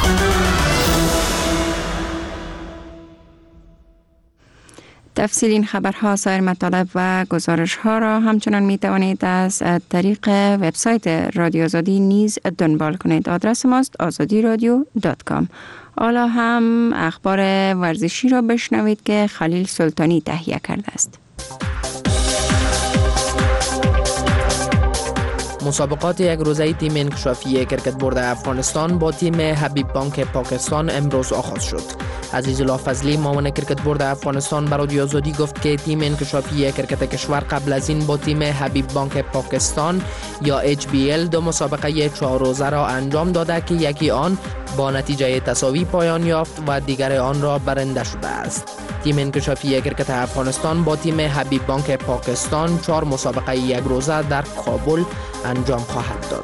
تفصیل این خبرها، سایر مطالب و گزارش ها را همچنان می توانید از طریق وبسایت رادیو آزادی نیز دنبال کنید. آدرس ماست آزادی رادیو دات کام. حالا هم اخبار ورزشی را بشنوید که خلیل سلطانی تهیه کرده است. مسابقات یک روزه تیم انکشافی کرکت بورد افغانستان با تیم حبیب بانک پاکستان امروز آغاز شد. عزیزالله فضلی معاون کرکت بورد افغانستان به رادیو آزادی گفت که تیم انکشافی کرکت کشور قبل از این با تیم حبیب بانک پاکستان یا اچ بی ال دو مسابقه چهار روزه را انجام داده که یکی آن با نتیجه تساوی پایان یافت و دیگر آن را برنده شده است. تیم انکشافی کرکت افغانستان با تیم حبیب بانک پاکستان چهار مسابقه یک روزه در کابل انجام خواهد داد.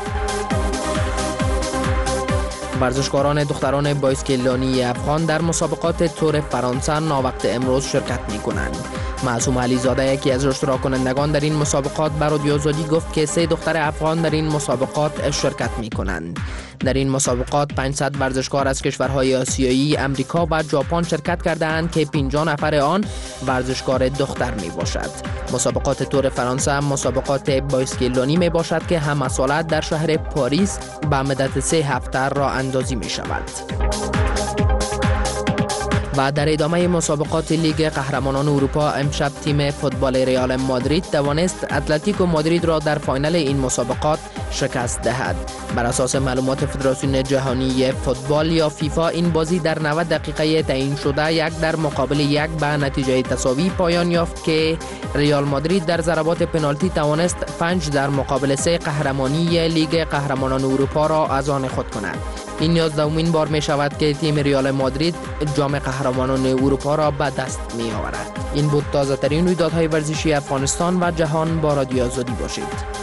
ورزشکاران دختران بایسکلانی افغان در مسابقات تور فرانسه ناوقت امروز شرکت می کنند. معصوم علی زاده یکی از اشتراک کنندگان در این مسابقات به رادیو آزادی گفت که سه دختر افغان در این مسابقات شرکت می کنند. در این مسابقات پانصد ورزشکار از کشورهای آسیایی، امریکا و ژاپن شرکت کردند که پنجاه نفر آن ورزشکار دختر می باشد. مسابقات تور فرانسه مسابقات بایسکلانی می باشد که هم مسئولت در شهر پاریس به مدت سه هفته راه اندازی می شود. و در ادامه مسابقات لیگ قهرمانان اروپا امشب تیم فوتبال ریال مادرید توانست اتلتیکو مادرید را در فاینال این مسابقات شکست دهد. بر اساس معلومات فدراسیون جهانی فوتبال یا فیفا این بازی در نود دقیقه تعیین شده یک در مقابل یک به نتیجه تساوی پایان یافت که ریال مادرید در ضربات پنالتی توانست پنج در مقابل سه قهرمانی لیگ قهرمانان اروپا را از آن خود کند. این یازدهمین بار می شود که تیم ریال مادرید جام قهرمانان اروپا را به دست می آورد. این بود تازه ترین رویدادهای ورزشی افغانستان و جهان. با رادیو آزادی باشید.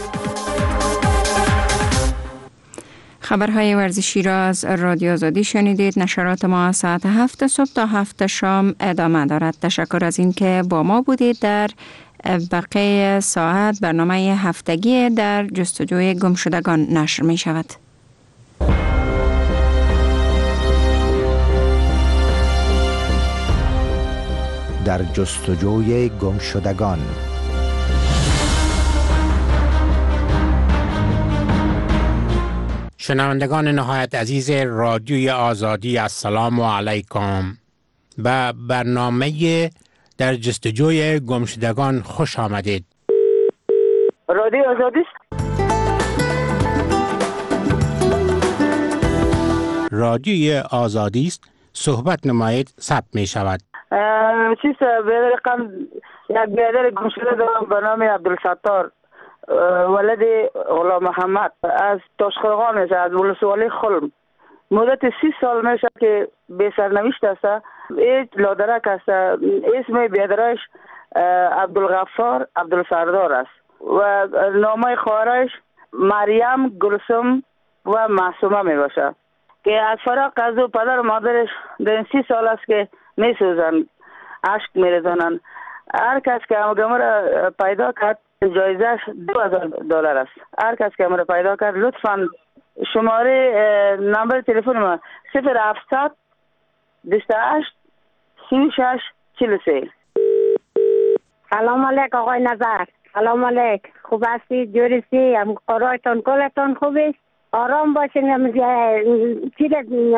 خبرهای ورزشی را از رادیو آزادی شنیدید. نشرات ما ساعت هفت صبح تا هفت شام ادامه دارد. تشکر از اینکه با ما بودید. در بقیه ساعت برنامه هفتگی در جستجوی گمشدگان نشر می شود. در جستجوی گمشدگان. شنوندگان نهایت عزیز رادیوی آزادی، السلام علیکم. به برنامه در جستجوی گمشدگان خوش آمدید. رادیو آزادی است. رادیوی آزادی است. صحبت نمایید ثبت می شود. چیز به رقم یک بیادر گمشده دارم به نام عبدالستار ولد غلام محمد از تاشقرغان است، از ولسوالی خلم. مدت سی سال میشه که به سرنوشت است. این لادرک است. اسم بیادرش عبدالغفار عبدالسردار است و نامه خواهرش مریم گلسم و معصومه می باشه که از فراق از او پدر و مادرش در سی سال است که می سوزن، عشق می رزانن. هر کس که همگامه را پیدا کرد جایزش دو هزار دلار است. هر کس که همه را پیدا کرد لطفاً شماره نمبر تلفن ما صفر هفتصد بیست و هشت سی و شش چهل و سه. سلام علیک آقای نظر. سلام علیک. خوب هستی؟ جوریستی؟ هم قرارتان کلتان خوب است؟ آرام باشین. چیز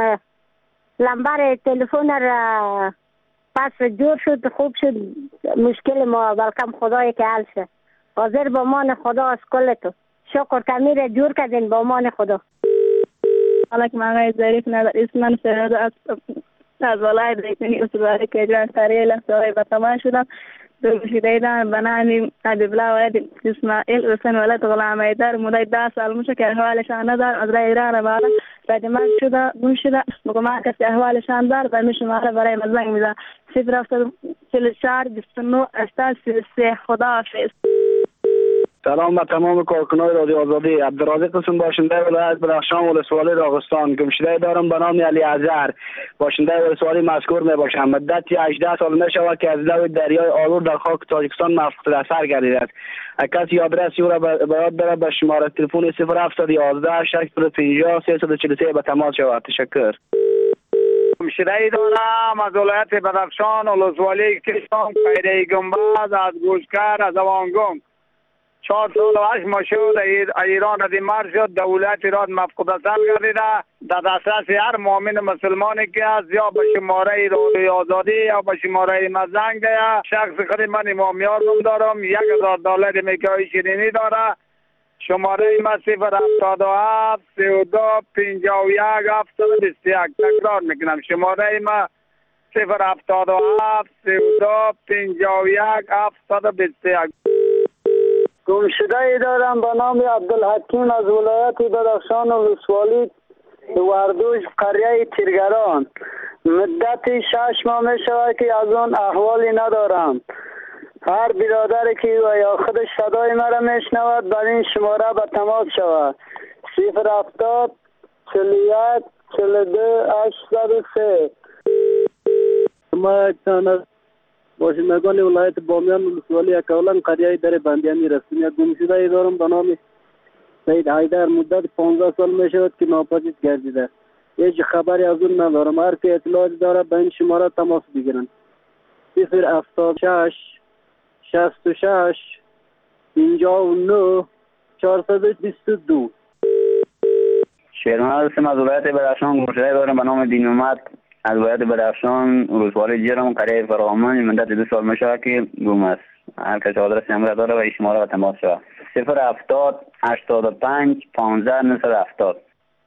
لمبر تلفن را پس جور شد، خوب شد. مشکل ما بلکم خدای که حل شد. حاضر با مان خدا از کلتو. شکر کمیر جور کردین با مان خدا. حالا که من آقای ظریف نظر اسم من فراد از از ولایت ریتنی اصولی که اجران سریع لحظه های بطمان شدم. دو گشیده ایدان بنانی عبیبلا ولد اسماعیل حسین ولد غلام ایدار مدت ده سال میشه که احوالشان ندار. از رای ایران بالا رجمت شده گم شده مقام کسی احوالشان دار و میشه ما برای مزنگ میزن صفر هفتاد چهل و چهار بیست و نه هشتاد سی و سه. خدا حافظ. سلام به تمام کارکنان رادیو آزادی. عبدالرازق قسم باشنده ولایت بدخشان ولسوالی راغستان. گمشده دارم به نام علی اظهر باشنده ولسوالی مذکور می باشم. مدت هجده سال می شود که از لب دریای آلور در خاک تاجیکستان مفقود اثر گردیده است. کسی یادرسی او را به یاد دارد به شماره تلفن صفر هفتصد و یازده شصت و پنجاه سیصد و چهل و سه به تماس شود. تشکر. گمشده دارم از ولایت بدخشان ولسوالی کشان پیره گنبد از گوشکر از اوانگم. چهار سال و هشت ماه شد ایران از این مر شد. دولت ایران مفقود اثر گردیده. در دسترس هر مؤمن مسلمانی که از یا به شماره رادیو آزادی یا به شماره مزنگ یا شخص خود من امامیار نام دارم. یک هزار دلار میکای شیرینی داره. شماره ما صفر هفتاد و هفت سی و دو پنجاه و یک هفتاد و بیست و یک. تکرار میکنم شماره ما صفر هفتاد و هفت سی و دو پنجاه و یک هفتاد و بیست و یک. گمشده ای دارم به نام عبدالحکیم از ولایت بدخشان ولسوالی وردوش قریه تیرگران. مدت شش ماه می شود که از اون احوالی ندارم. هر برادری که یا خودش صدای مرا میشنود بر این شماره به تماس شود. صفر هفتاد چهل و یک چهل و دو هشتصد و سه. ما چند باشندگان ولایت بامیان ولسوالی اکولان قریه در بندیانی رسمی یک گمشده ای دارم به نام سید حیدر. مدت پانزده سال می شود که ناپدید گردیده. هیچ خبری از اون ندارم. هر که اطلاعات داره به این شماره تماس بگیرن. صفر هفتاد و شش شصت و شش پنجاه و نه چهارصد و بیست و دو. شیرمان هستم از ولایت بدخشان. گمشده دارم به نام دین محمد از ولایت بدخشان ولسوالی جرم قریه فرغمان مدت دو سال میشه که گم است. هر کس آدرس نمره داره و شماره و تماس شود. صفر هفتاد هشتاد و پنج پانزده نهصد هفتاد.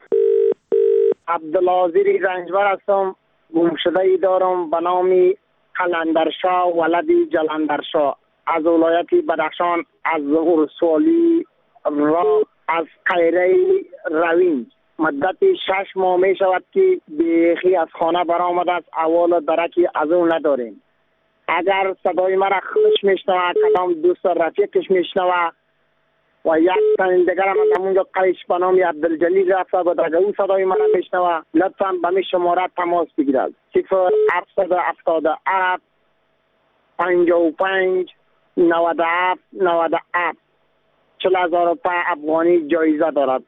عبدالعزیز رنجبر هستم. گمشده ای دارم به نام قلندرشاه ولدی جلندرشاه از ولایت بدخشان از ولسوالی را از قیره روین. مدت شش ماه می شود که بیخی از خانه برآمده است. اول درکی از اون نداریم. اگر صدای مرا خوش میشنوه کدام دوست رفیقش میشنوه و یک تن دیگر هم از همونجا قریش به نام عبدالجلیل رفته و اگر او صدای مرا میشنوه لطفا به می شماره تماس بگیرد. صفر هفتصد و هفتاد و هفت پنجاه و پنج نود و هفت نود و هفت چهل هزار روپیه افغانی جایزه دارد.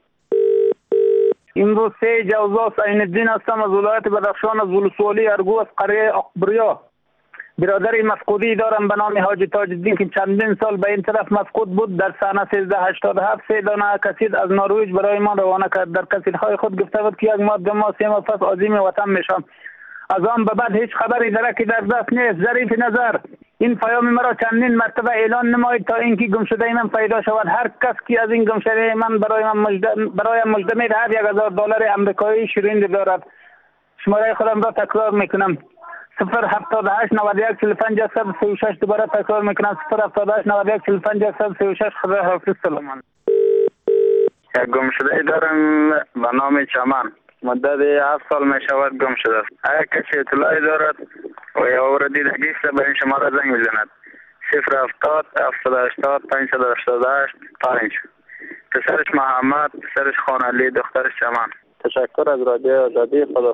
امروز سه جوزاس عین الدین هستم از ولایت بدخشان از ولسوالی ارگو از قریه اقبریا. برادری مفقودی دارم به نام حاجی تاج الدین که چندین سال به این طرف مفقود بود. در سال سیزده هشتاد و هفت سه دانه کسید از نروژ برای ما روانه کرد. در کسیدهای خود گفته بود که یک ماه دو ماه سه ماه پس عظیم وطن میشم. از آن به بعد هیچ خبری درکی در دست نیست. ظریف نظر این پیام مرا چندین مرتبه اعلان نمایید تا اینکه گمشده من پیدا شود. هر کس که از این گمشده من برای من مجد... برای مجده میدهد یک هزار دلار امریکایی شیرین دارد. شماره خودم را تکرار میکنم. صفر هفتاد و هشت نود و یک چهل و پنج صد و سی و شش دوباره تکرار میکنم. صفر هفتاد و هشت نود و یک چهل و پنج صد و سی و شش. خدا حافظ. سلام. یک گمشده دارم به نام چمن. مدت هفت سال می شود گم شده است. اگر کسی اطلاعی دارد و یا او را دیدگی است به این شماره زنگ بزند. صفر هفتاد هفتاد و هشتاد پانصد و هشتاد و هشت پنج. پسرش محمد، پسرش خان علی، دخترش چمن. تشکر از رادیو آزادی. خدا.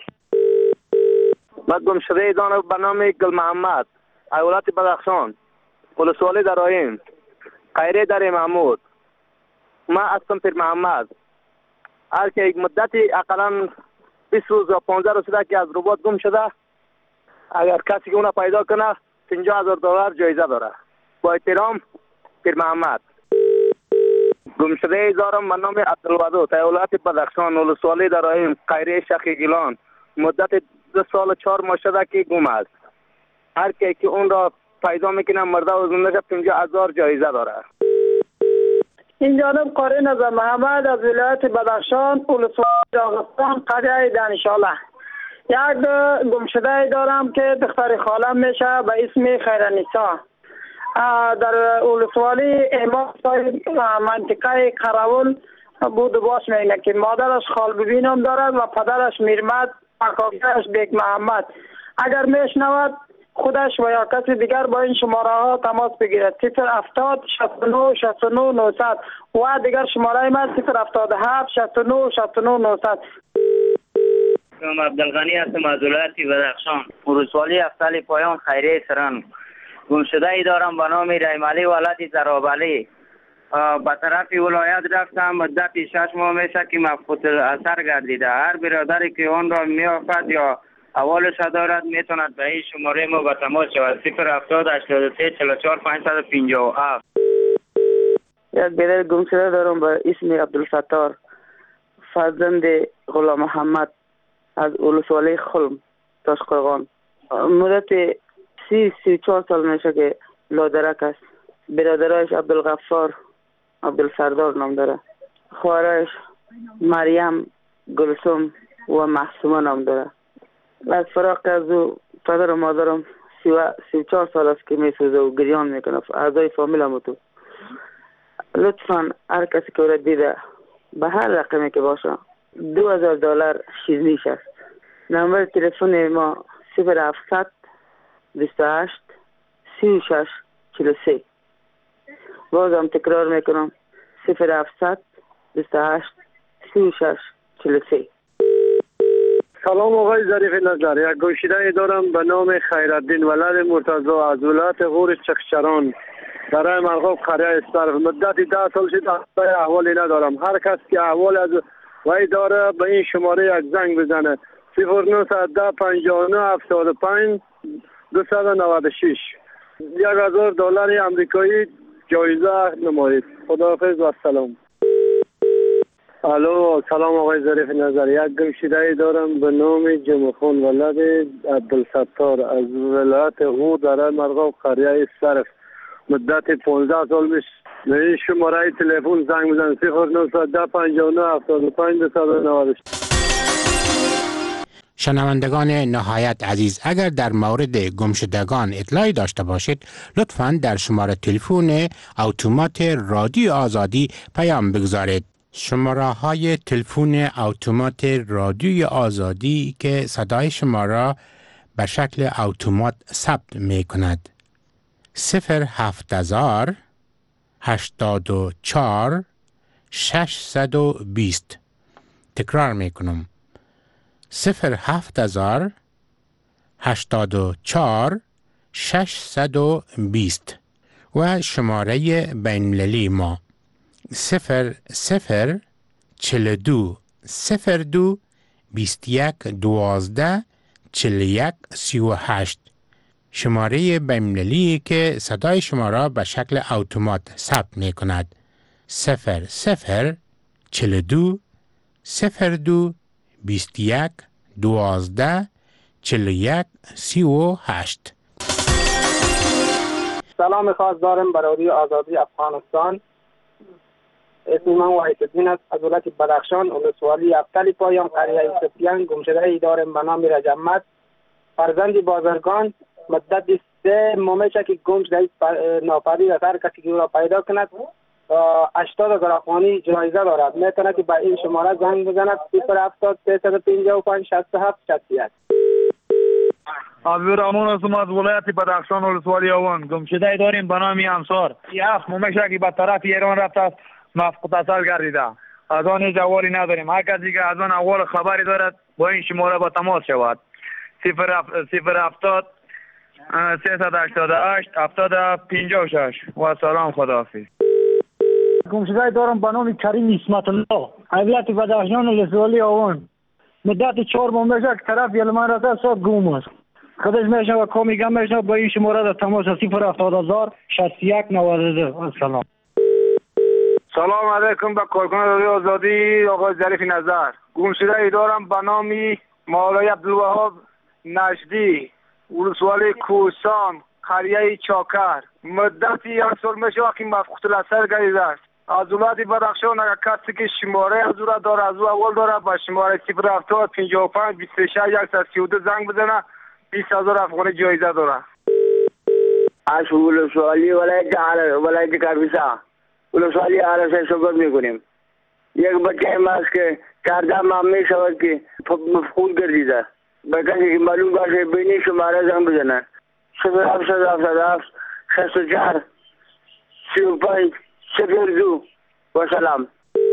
من گمشده دارم به نام گل محمد از ولایت بدخشان ولسوالی درایم قیره در محمود. من هستم پیر محمد. هر که یک مدتی اقلا بیست روز یا پانزده روز شده که از رباط گم شده. اگر کسی که اون پیدا کنه پنجاه هزار دلار جایزه داره. با احترام پیر محمد. گمشده دارم به نام عبدالودود از ولایت بدخشان ولسوالی درایم قیره شیخ گیلان. مدت دو سال و چهار ماه شده که گم است. هر کی که اون را پیدا میکنه مرده و زنده پنجاه هزار جایزه داره. این جانب قاری نظر محمد از ولایت بدخشان ولسوالی داغستان قریه دانشاله. یک گمشده دارم که دختر خالم میشه به اسم خیرنیسا در ولسوالی امام صاحب منطقه قراول بود باش میگه که مادرش خالبیبی نام دارد و پدرش میرمد اکاکش بیگ محمد. اگر میشنود خودش و یا کسی دیگر با این شماره ها تماس بگیرد. صفر هفتاد شصت و نه شصت و نه نهصد و دیگر شماره من صفر هفتاد و هفت شصت و نه شصت و نه نهصد. من عبدالغنی هستم از ولایت بدخشان ولسوالی افضل پایان خیریه سران. گمشده ای دارم به نام رحمعلی ولد زرابعلی. به طرف ولایت رفتم. مدت شش ماه میشه که مفقود اثر گردیده. هر برادری که آن را میافد یا اولش دارد میتوند به این شماره ما به تماس شود. صفر هفتاد هشتاد و سه چهل و چهار پانصد و پنجاه و هفت. یک برادر گمشده دارم به اسم عبدالستار فرزند غلام محمد از ولسوالی خلم تاشقرغان. مدت سی سی چهار سال میشه که لادرک است. برادرایش عبدالغفار عبدالسردار نام داره. خواهرش مریم گلسوم و محسومه نام داره. از فراق از او پدر و مادرم سی و سی چهار سال است که میسوزه و گریان میکنه. اعضای فامیلم تو لطفا هر کسی که او دیده به هر رقمی که باشه دو هزار دلار شیرینیش است. نمبر تلفن ما صفر هفتصد بیست و هشت سی و شش چهل و سه. بازم تکرار میکنم صفر هفتصد بیست و هشت سی و شش چهل و سه. سلام آقای ظریف نظر. یک گمشده دارم به نام خیرالدین ولد مرتضی از ولایت غور چخچران برای مرغوب قریه استرف. مدت ده سال شد احوالی ندارم. هر کس که احوال از وی داره به این شماره یک زنگ بزنه. صفر نهصد ده پنجاه و نه هفتاد و پنج دویست و نود و شش. یک هزار دلار امریکایی جایزه نمایید. خداحافظ و سلام. الو سلام آقای ظریف نظر. یک گمشده دارم به نام جمعخان ولد عبدالستار از ولایت هو در مرغاب قریه صرف. مدت پانزده سال میشه. به این شماره تلفن زنگ بزن صفر نه ده پنجاه و نه هفتاد و پنج دویست و نود. شنوندگان نهایت عزیز، اگر در مورد گمشدگان اطلاعی داشته باشید لطفاً در شماره تلفن اتومات رادیو آزادی پیام بگذارید. شماره های تلفن اتومات رادیوی آزادی که صدای شما را به شکل اتومات ثبت می کند: صفر هفت هزار هشتاد و چهار ششصد و بیست. تکرار می کنم: صفر هفت هزار هشتاد و چهار ششصد و بیست. و شماره بین‌المللی ما صفر صفر چهل و دو صفر دو بیست و یک دوازده چهل و یک سی و هشت. شماره بین‌المللی که صدای شما را به شکل اتومات ثبت می کند: صفر صفر چهل و دو صفر دو بیست و یک دوازده چهل و یک سی و هشت. سلام خاص دارم برای آزادی افغانستان. اسم من وحید الدین است از ولایت بدخشان، ولسوالی افتلی پایان، قریه سپیان. گمشده ای دارم به نام رجمت، فرزند بازرگان. مدت سه ماه میشه که گم شده، ناپدید است. هر کسی که او را پیدا کند هشتاد هزار افغانی جایزه دارد. میتونه که به این شماره زنگ بزند: صفر هفتاد سیصد و پنجاه و پنج شصت و هفت شصت و یک. عبدالرحمن هستم از ولایت بدخشان، ولسوالی اوان. گمشده ای داریم به نام امسار. هفت ماه میشه که به طرف ایران رفته است، مفقودتصل گردیده. از آن هیچ احوالی نداریم. هر کسی که از آن احوال خبری دارد با این شماره با تماس شود: صفر هفتاد سیصد و هشتاد و هشت هفتاد پنجاه و شش. و سلام، خداحافظ. گمشده دارم به نام کریم اسمت الله، ولایت بدخشان، ولسوالی اوان. مدت چهار ماه میشه که طرف یلمان رفته است، گم است. خودش میشه و کامی گم میشه با این شماره در تماس: صفر هفتاد هزار شصت و یک نود و دو. سلام. سلام علیکم به کارکنان رادیو آزادی آقای ظریف نظر. گمشده ای دارم به نام مولای عبدالوهاب نجدی، ولسوالی کوهستان، قریه چاکر. مدت یک سال میشه که مفقود الاثر گردیده است. از ولایت بدخشان اگر کسی که شماره از او را داره، از او اول داره، با شماره صفر هفتاد پنجاه و پنج بیست و شش صد و سی و دو زنگ بزنه، بیست هزار افغانی جایزه داره. از ولسوالی ولایت ولایت کاپیسا، ولسوالی عرصه صحبت میکنیم. یک بچه ما است که چهارده ماه می شود که مفقود گردیده. به کسی که معلوم باشه بینی شماره زنگ بزنه: صفر هفتصد هفتاد و هفت شصت و چهار سی و پنج صفر دو. و سلام.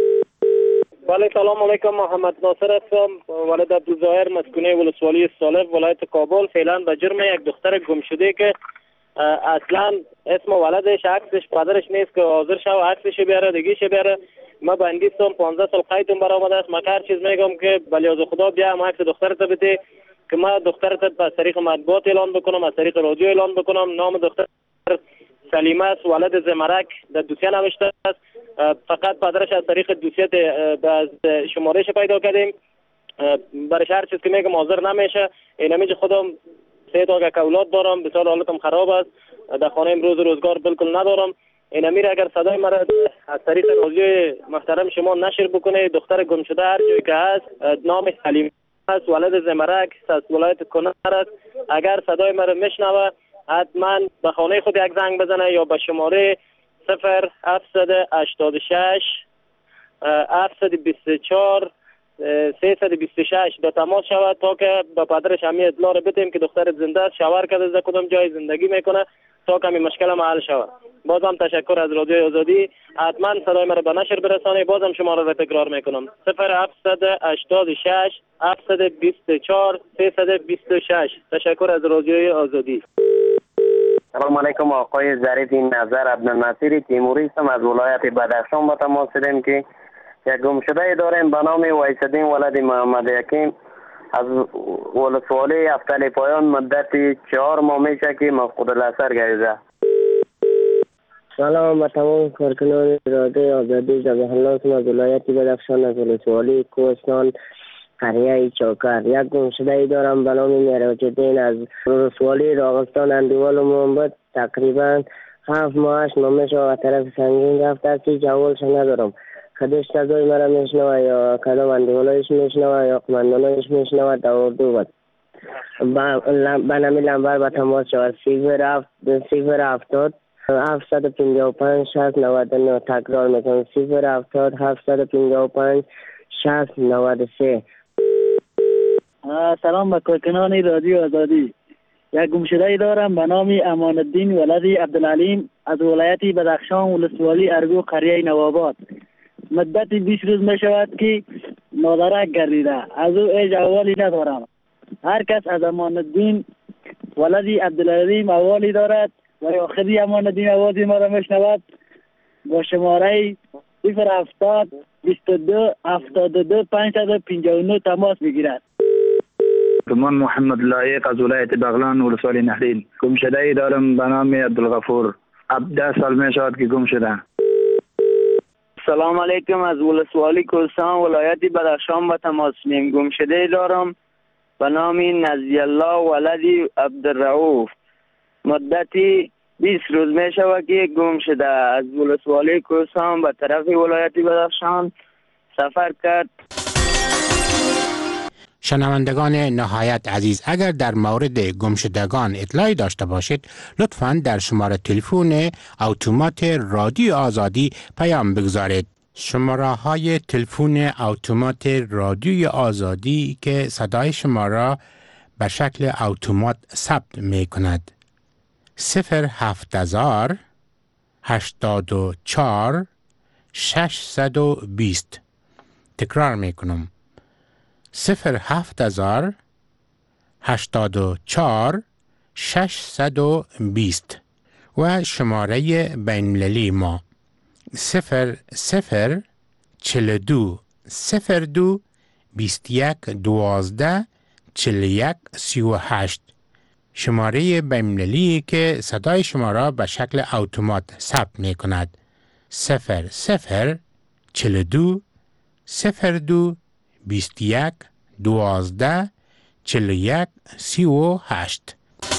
بله سلام علیکم، محمد ناصر هستم، ولد عبدالظاهر، مسکونه ولسوالی صالح، ولایت کابل. فعلا به جرم یک دختر گم شده که اصلا اسم ولدش عکسش پدرش نیست که حاضر شو عکسش بیاره دیگهش بیاره. ما بندیستم پانزده سال قیدم برآمده است. ما هر چیز میگم که بلیاز خدا بیا ما عکس دخترت بده که ما دخترت از طریق مطبوعات اعلان بکنم، از طریق رادیو اعلان بکنم. نام دختر سلیمه است، ولد زمرک، در دوسیه نوشته است. فقط پدرش از طریق دوسیه از شمارهش پیدا کردیم. برای هر چیز که میگم حاضر نمیشه. اینمیج خودم سه تا که اولاد دارم، بسیار حالتم خراب است. در خانه امروز روزگار بالکل ندارم. این امیر اگر صدای مرا از طریق رادیو محترم شما نشر بکنه، دختر گم شده هر جایی که هست، نام سلیم است، ولد زمرک از ولایت کنر است. اگر صدای مرا میشنوه حتما به خانه خود یک زنگ بزنه یا به شماره صفر هفتصد و هشتاد و شش هفتصد و بیست و چهار سیصد و بیست و شش به تماس شود تا که به پدرش همین اطلاع رو بدیم که دختر زنده است، شوهر کرده در کدام جای زندگی میکنه تا که همین مشکل حل شود. بازم تشکر از رادیو آزادی. حتما صدای مرا به نشر برسانه. بازم شما را تکرار میکنم: صفر هفتصد و هشتاد و شش هفتصد و بیست و چهار سیصد و بیست و شش. تشکر از رادیو آزادی. سلام علیکم آقای ظریف نظر. عبدالناصر تیموری هستم از ولایت بدخشان با تماس شدیم که یک گمشده داریم به نام وحیدالدین ولد محمد یکیم از ولسوالی افتلی پایان. مدت چهار ماه میشه که مفقود الاثر گردیده. سلام به تمام کارکنان رادیو آزادی زبان از ولایت بدخشان از ولسوالی کوهستان قریه چوکر. یک گمشده دارم به نام معراج‌الدین از ولسوالی راغستان اندوال و محمد. تقریبا هفت ماهش مامش و طرف سنگین رفته است که جوالش ندارم. خودش صدای مرا میشنوه یا کدام اندوالایش میشنوه یا قماندانایش میشنوه در اردو بود. به نمی لنبر به تماس شود صفر هفتاد هفتصد و پنجاه و پنج شصت نود و نه. تکرار میکنم صفر هفتاد هفتصد و پنجاه و پنج شصت نود و سه. سلام به کارکنان رادیو آزادی. یک گمشده دارم به نام امان الدین ولد عبدالعلیم از ولایت بدخشان ولسوالی ارگو قریه نواباد. مدت بیست روز می شود که نادرک گردیده. از او ایج اوالی ندارم. هر کس از امان الدین ولد عبدالعلیم اوالی دارد و یا خودی امان الدین آوازی ما را میشنود با شماره صفر هفتاد بیست و دو هفتاد و دو پانصد و پنجاه و نه تماس بگیرد. من محمد لایق از ولایت بغلان ولسوالی نهرین. گمشده ای دارم به نام عبدالغفور. ده سال می شود که گم شده. سلام علیکم، از ولسوالی کوهستان ولایت بدخشان به تماس میم. گمشده ای دارم به نام نزی الله ولدی عبدالرؤوف. مدتی بیست روز می شود که گم شده. از ولسوالی کوهستان به طرف ولایت بدخشان سفر کرد. شنوندگان نهایت عزیز، اگر در مورد گمشدگان اطلاعی داشته باشید لطفاً در شماره تلفن اتومات رادیو آزادی پیام بگذارید. شماره های تلفن اتومات رادیو آزادی که صدای شما را به شکل اتومات ثبت می کند: صفر هفت هزار هشتاد و چهار ششصد و بیست. تکرار می کنم: صفر هفت هزار هشتاد و چهار ششصد و بیست. و شماره بین‌المللی ما صفر صفر چهل و دو صفر دو بیست و یک دوازده چهل و یک سی و هشت. شماره بین‌المللی که صدای شما را به شکل اتومات ثبت می کند: صفر صفر چهل و دو صفر دو بیست و یک دوازده چهل و یک سی و هشت.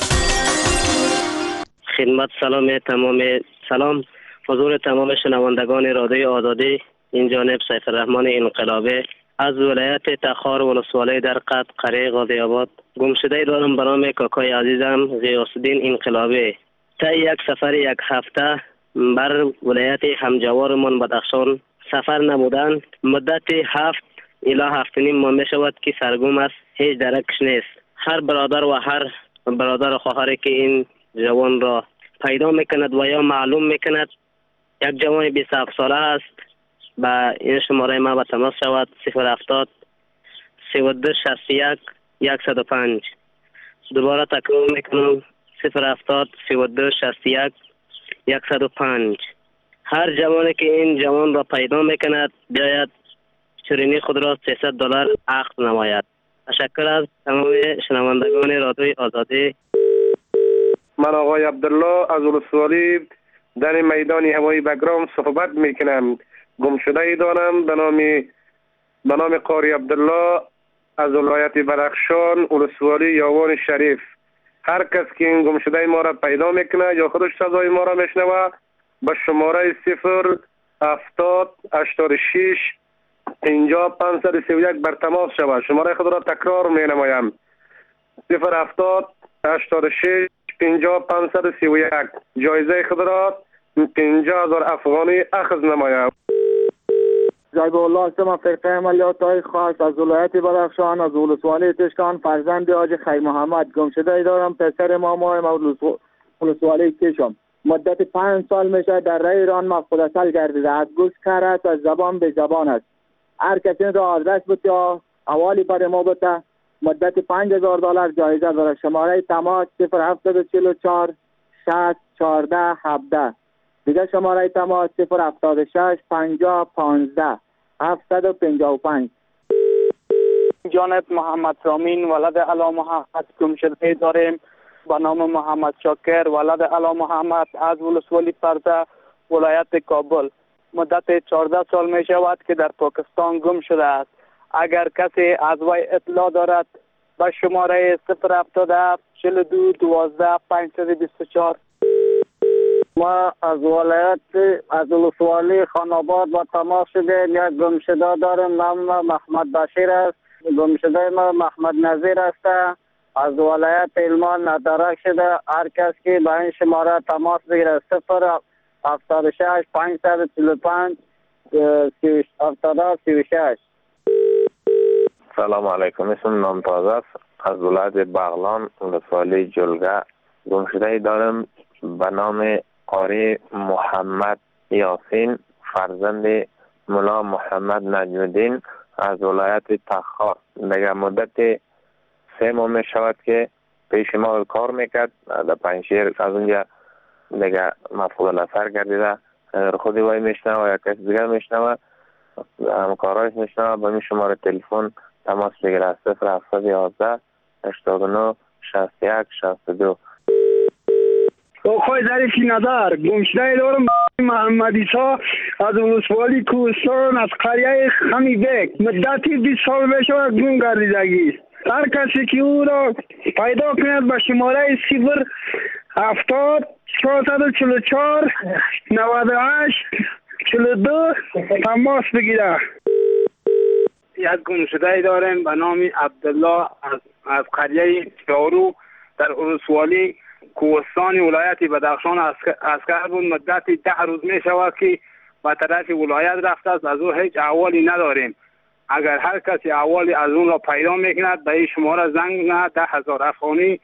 خدمت سلام تمام سلام حضور تمام شنوندگان رادیو آزادی. این جانب سیف الرحمن انقلابی از ولایت تخار ولسوالی در قد قریه غازی آباد. گمشده دارم به نام کاکای عزیزم غیاث الدین انقلابی. تا یک سفر یک هفته بر ولایت همجوارمان بدخشان سفر نمودن. مدت هفت الی هفت نیم ماه می شود که سرگم است، هیچ درکش نیست. هر برادر و هر برادر و خواهری که این جوان را پیدا میکند و یا معلوم میکند، یک جوان بیست و هفت ساله است، با این شماره ما به تماس شود: صفر هفتاد سی و دو شصت و یک صد و پنج. دوباره تکرار میکنم: صفر هفتاد سی و دو شصت و یک صد و پنج. هر جوانی که این جوان را پیدا میکند بیاید چرینی خود را سیصد دلار عقد نماید. تشکر از تمام شنوندگان رادیو آزادی. من آقای عبدالله از ولسوالی در میدان هوایی بگرام صحبت میکنم. گمشده ای دارم به نام به نام قاری عبدالله از ولایت بدخشان ولسوالی یاوان شریف. هر کس که این گمشده ما را پیدا میکنه یا خودش صدای ما را میشنوه به شماره صفر هفتاد هشتاد و شش پنجاه پانصد و سی و یک بر تماس شود. شماره خود را تکرار می نمایم: صفر هفتاد هشتاد و شش پنجاه پانصد و سی و یک. جایزه خود را پنجاه هزار افغانی اخذ نمایم. جایب الله هستم، فرقه عملیات های خاص از ولایت بدخشان از ولسوالی تشکان، فرزند حاج خیر محمد. گمشده ای دارم، پسر ماما ولسوالی کشم. مدت پنج سال میشه در راه ایران مفقودسل گردیده. از گوش کر است، از زبان به زبان است. هر کسی را آدرس بده یا حوالی بر ما بده. مدت پنج هزار دلار جایزه داره. شماره تماس صفر هفتاد چهل و چهار شصت چهارده هفده. دیگه شماره تماس صفر هفتاد و شش پنجاه پانزده هفتصد و پنجاه و پنج. جانب محمد رامین ولد علا محمد گمشده داریم به نام محمد شاکر ولد علا محمد از ولسوالی پرده ولایت کابل. مدت چهارده سال می شود که در پاکستان گم شده است. اگر کسی از وی اطلاع دارد به شماره صفر هفتاد و هفت چهل و دو دوازده پانصد و بیست و چهار. ما از ولایت از ولسوالی خاناباد با تماس شدیم. یک گمشده داریم، نام محمد بشیر است. گمشده ما محمد نظیر است. از ولایت علمان ندرک شده. هر کس که به این شماره تماس بگیره صفر هفتاد و شش پانصد و چهل و پنج هفتاد و سی و شش. سلام علیکم، اسم نام تازه است. از ولایت بغلان ولسوالی جلگه گمشده دارم به نام قاری محمد یاسین فرزند ملا محمد نجم الدین از ولایت تخار. دیگه مدت سه ماه می شود که پیش ما کار میکرد در پنجشیر. از اونجا دیگه مفقود الاثر گردیده. اگر خودی وای میشنوه یا کسی دیگر میشنوه همکارایش میشنوه به می شماره تلفن تماس بگیره صفر هفتصد و یازده هشتاد و نه شصت و یک شصت و دو. آقای ظریفی نظر گمشده دارم محمد عیسی از ولسوالی کوهستان از قریه خمی بک. مدتی بیست سال بشه گم گردیدگی. هر کسی که او را پیدا کند به شماره صفر هفتاد چهارصد و چهل و چهار نود و هشت چهل و دو تماس بگیره. یک گمشده داریم به نام عبدالله از از قریه دارو در ولسوالی کوهستان ولایت بدخشان اسکر بود. مدت ده روز می شود که به طرف ولایت رفته است. از او هیچ احوالی نداریم. اگر هر کسی احوالی از اون را پیدا میکند به این شماره زنگ نه ده هزار افغانی.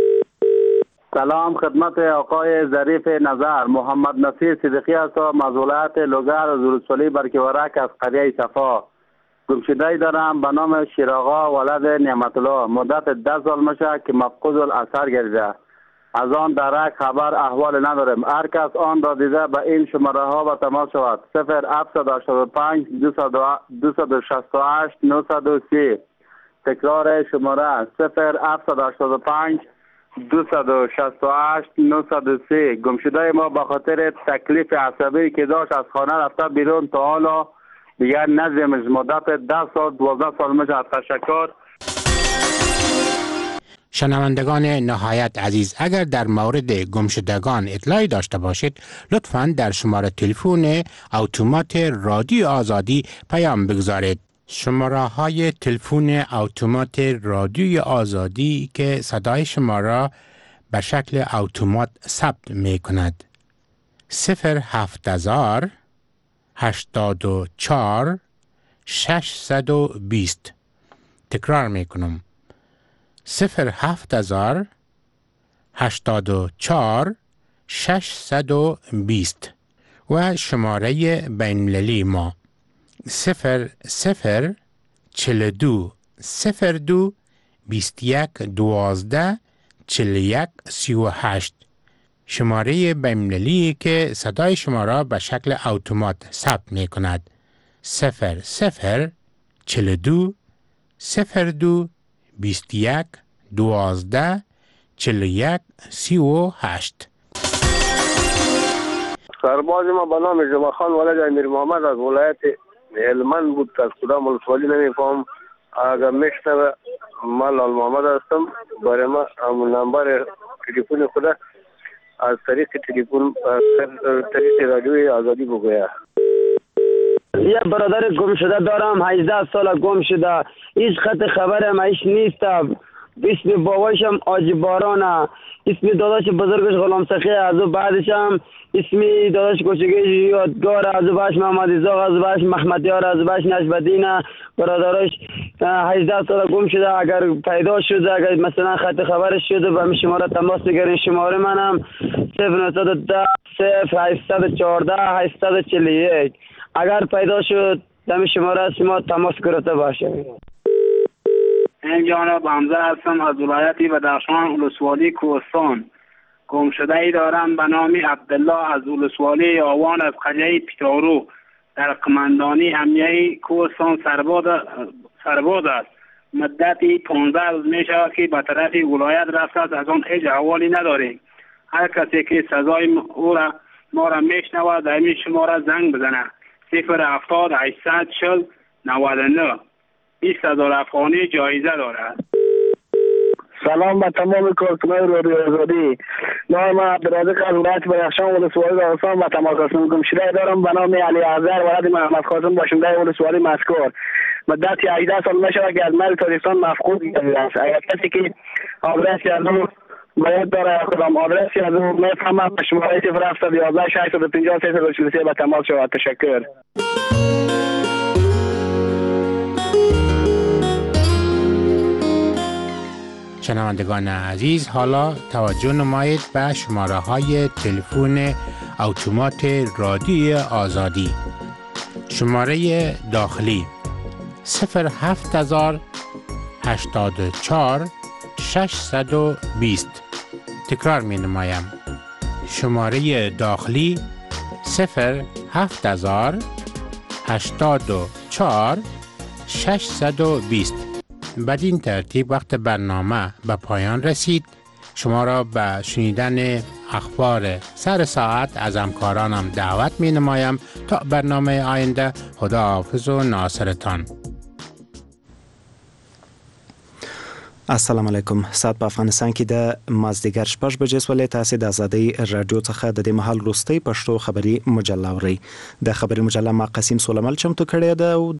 سلام خدمت آقای ظریف نظر. محمد نصیر صدیقی هستم از ولایت لوگر از ولسوالی برکیورک از قریه صفا. گمشده دارم به نام شیراغا ولد نعمت الله. مدت ده سال میشه که مفقود الاثر گردیده. از آن درک خبر احوال نداریم. هر کس آن را دیده به این شماره ها با تماس شود صفر هفتصد و هشتاد و پنج دویست و شصت و هشت نهصد و سی. تکرار شماره صفر هفتصد و هشتاد و پنج دویست و شصت و هشت نهصد و سی. گمشده ما به خاطر تکلیف عصبی که داشت از خانه رفته بیرون تا حالا دیگر ندیدیمش. مدت ده سال دوازده سال میشه. تشکر. شنوندگان نهایت عزیز، اگر در مورد گمشدگان اطلاعی داشته باشید لطفاً در شماره تلفن اتومات رادیو آزادی پیام بگذارید. شماره های تلفن اتومات رادیو آزادی که صدای شما را به شکل اتومات ثبت می کند صفر هفت هزار هشتاد و چهار ششصد و بیست. تکرار می کنم صفر هفت هزار هشتاد و چهار ششصد و بیست. و شماره بین‌المللی ما صفر صفر چهل و دو صفر دو بیست و یک دوازده چهل و یک سی و هشت. شماره بین‌المللی که صدای شما را به شکل اتومات ثبت می کند صفر صفر چهل و دو صفر دو بیست و یک دوازده چهل و یک سی و هشت. سرباز ما به نام جمعه خان ولد امیر محمد از ولایت هلمند بود. از کدام ولسوالی نمیفهم. اگر میشنوه من لال محمد هستم. برای ما نمبر تلفن خود از طریق تلفن طریق رادیوی آزادی بگوید. یه برادر گم شده دارم هجده سال گم شده. هیچ خط خبرم ایش نیست. اسم بابایشم آجی بارانه. اسم داداش بزرگش غلام سخی. از بعدش هم اسم داداش کوچگیش یادگار. از بعدش محمد ایزاق. از بعدش محمد یار. از بعدش نجبدینه. برادرش هجده سال گم شده. اگر پیدا شده اگر مثلا خط خبرش شده به شماره تماس بگیرین. شماره منم صفر نهصد ده صفر هشتصد و چهارده هشتصد و چهل و یک. اگر پیدا شد دم شماره شما تماس گرفته باشه. این جانب حمزه هستم از ولایت بدخشان ولسوالی کوهستان. گمشده ای دارم به نام عبدالله از ولسوالی آوان از قریه پیتارو در قماندانی امیه کوهستان سرباز سرباز است. مدتی پانزده روز می شود که به طرف ولایت رفته است. از آن هیچ احوالی نداریم. هر کسی که سزای او را ما را میشنوه در این شماره زنگ بزنه صفر هفتاد هشتصد چهل نود و نه بیست هزار افغانی جایزه داره. سلام به تمام کارکنان رادیو آزادی. نام من عبدالرازق از ولایت بدخشان ولسوالی راغستان و تماس هستم. گمشده دارم به نام علی احزر ولد محمد قاسم باشنده ولسوالی مذکور. مدت هجده سال می شود که از مرز تاجیکستان مفقود گردیده است. اگر کسی که آدرسی از او باید داره کدام آدرسی از او میفهمم به شماره صفر هفتصد و یازده ششصد و پنجاه سیصد و چهل و سه به تماس شود. تشکر. شنوندگان عزیز، حالا توجه نمایید به شماره های تلفن اتومات رادیو آزادی. شماره داخلی صفر هفت هزار هشتاد و چهار ششصد و بیست. تکرار می نمایم. شماره داخلی صفر هفت هزار هشتاد و چهار ششصد و بیست. بدین ترتیب وقت برنامه به پایان رسید. شما را به شنیدن اخبار سر ساعت از همکارانم دعوت می نمایم تا برنامه آینده. خدا حافظ و ناصرتان. السلام علیکم. ساعت په افغانستان کې د مازدیګر شپږ بجې سولې. تاسو د آزادۍ رادیو څخه د دې مهال وروستۍ پښتو خبري مجله اورئ. د خبري مجله ما قسیم سولمل چمتو کړې ده او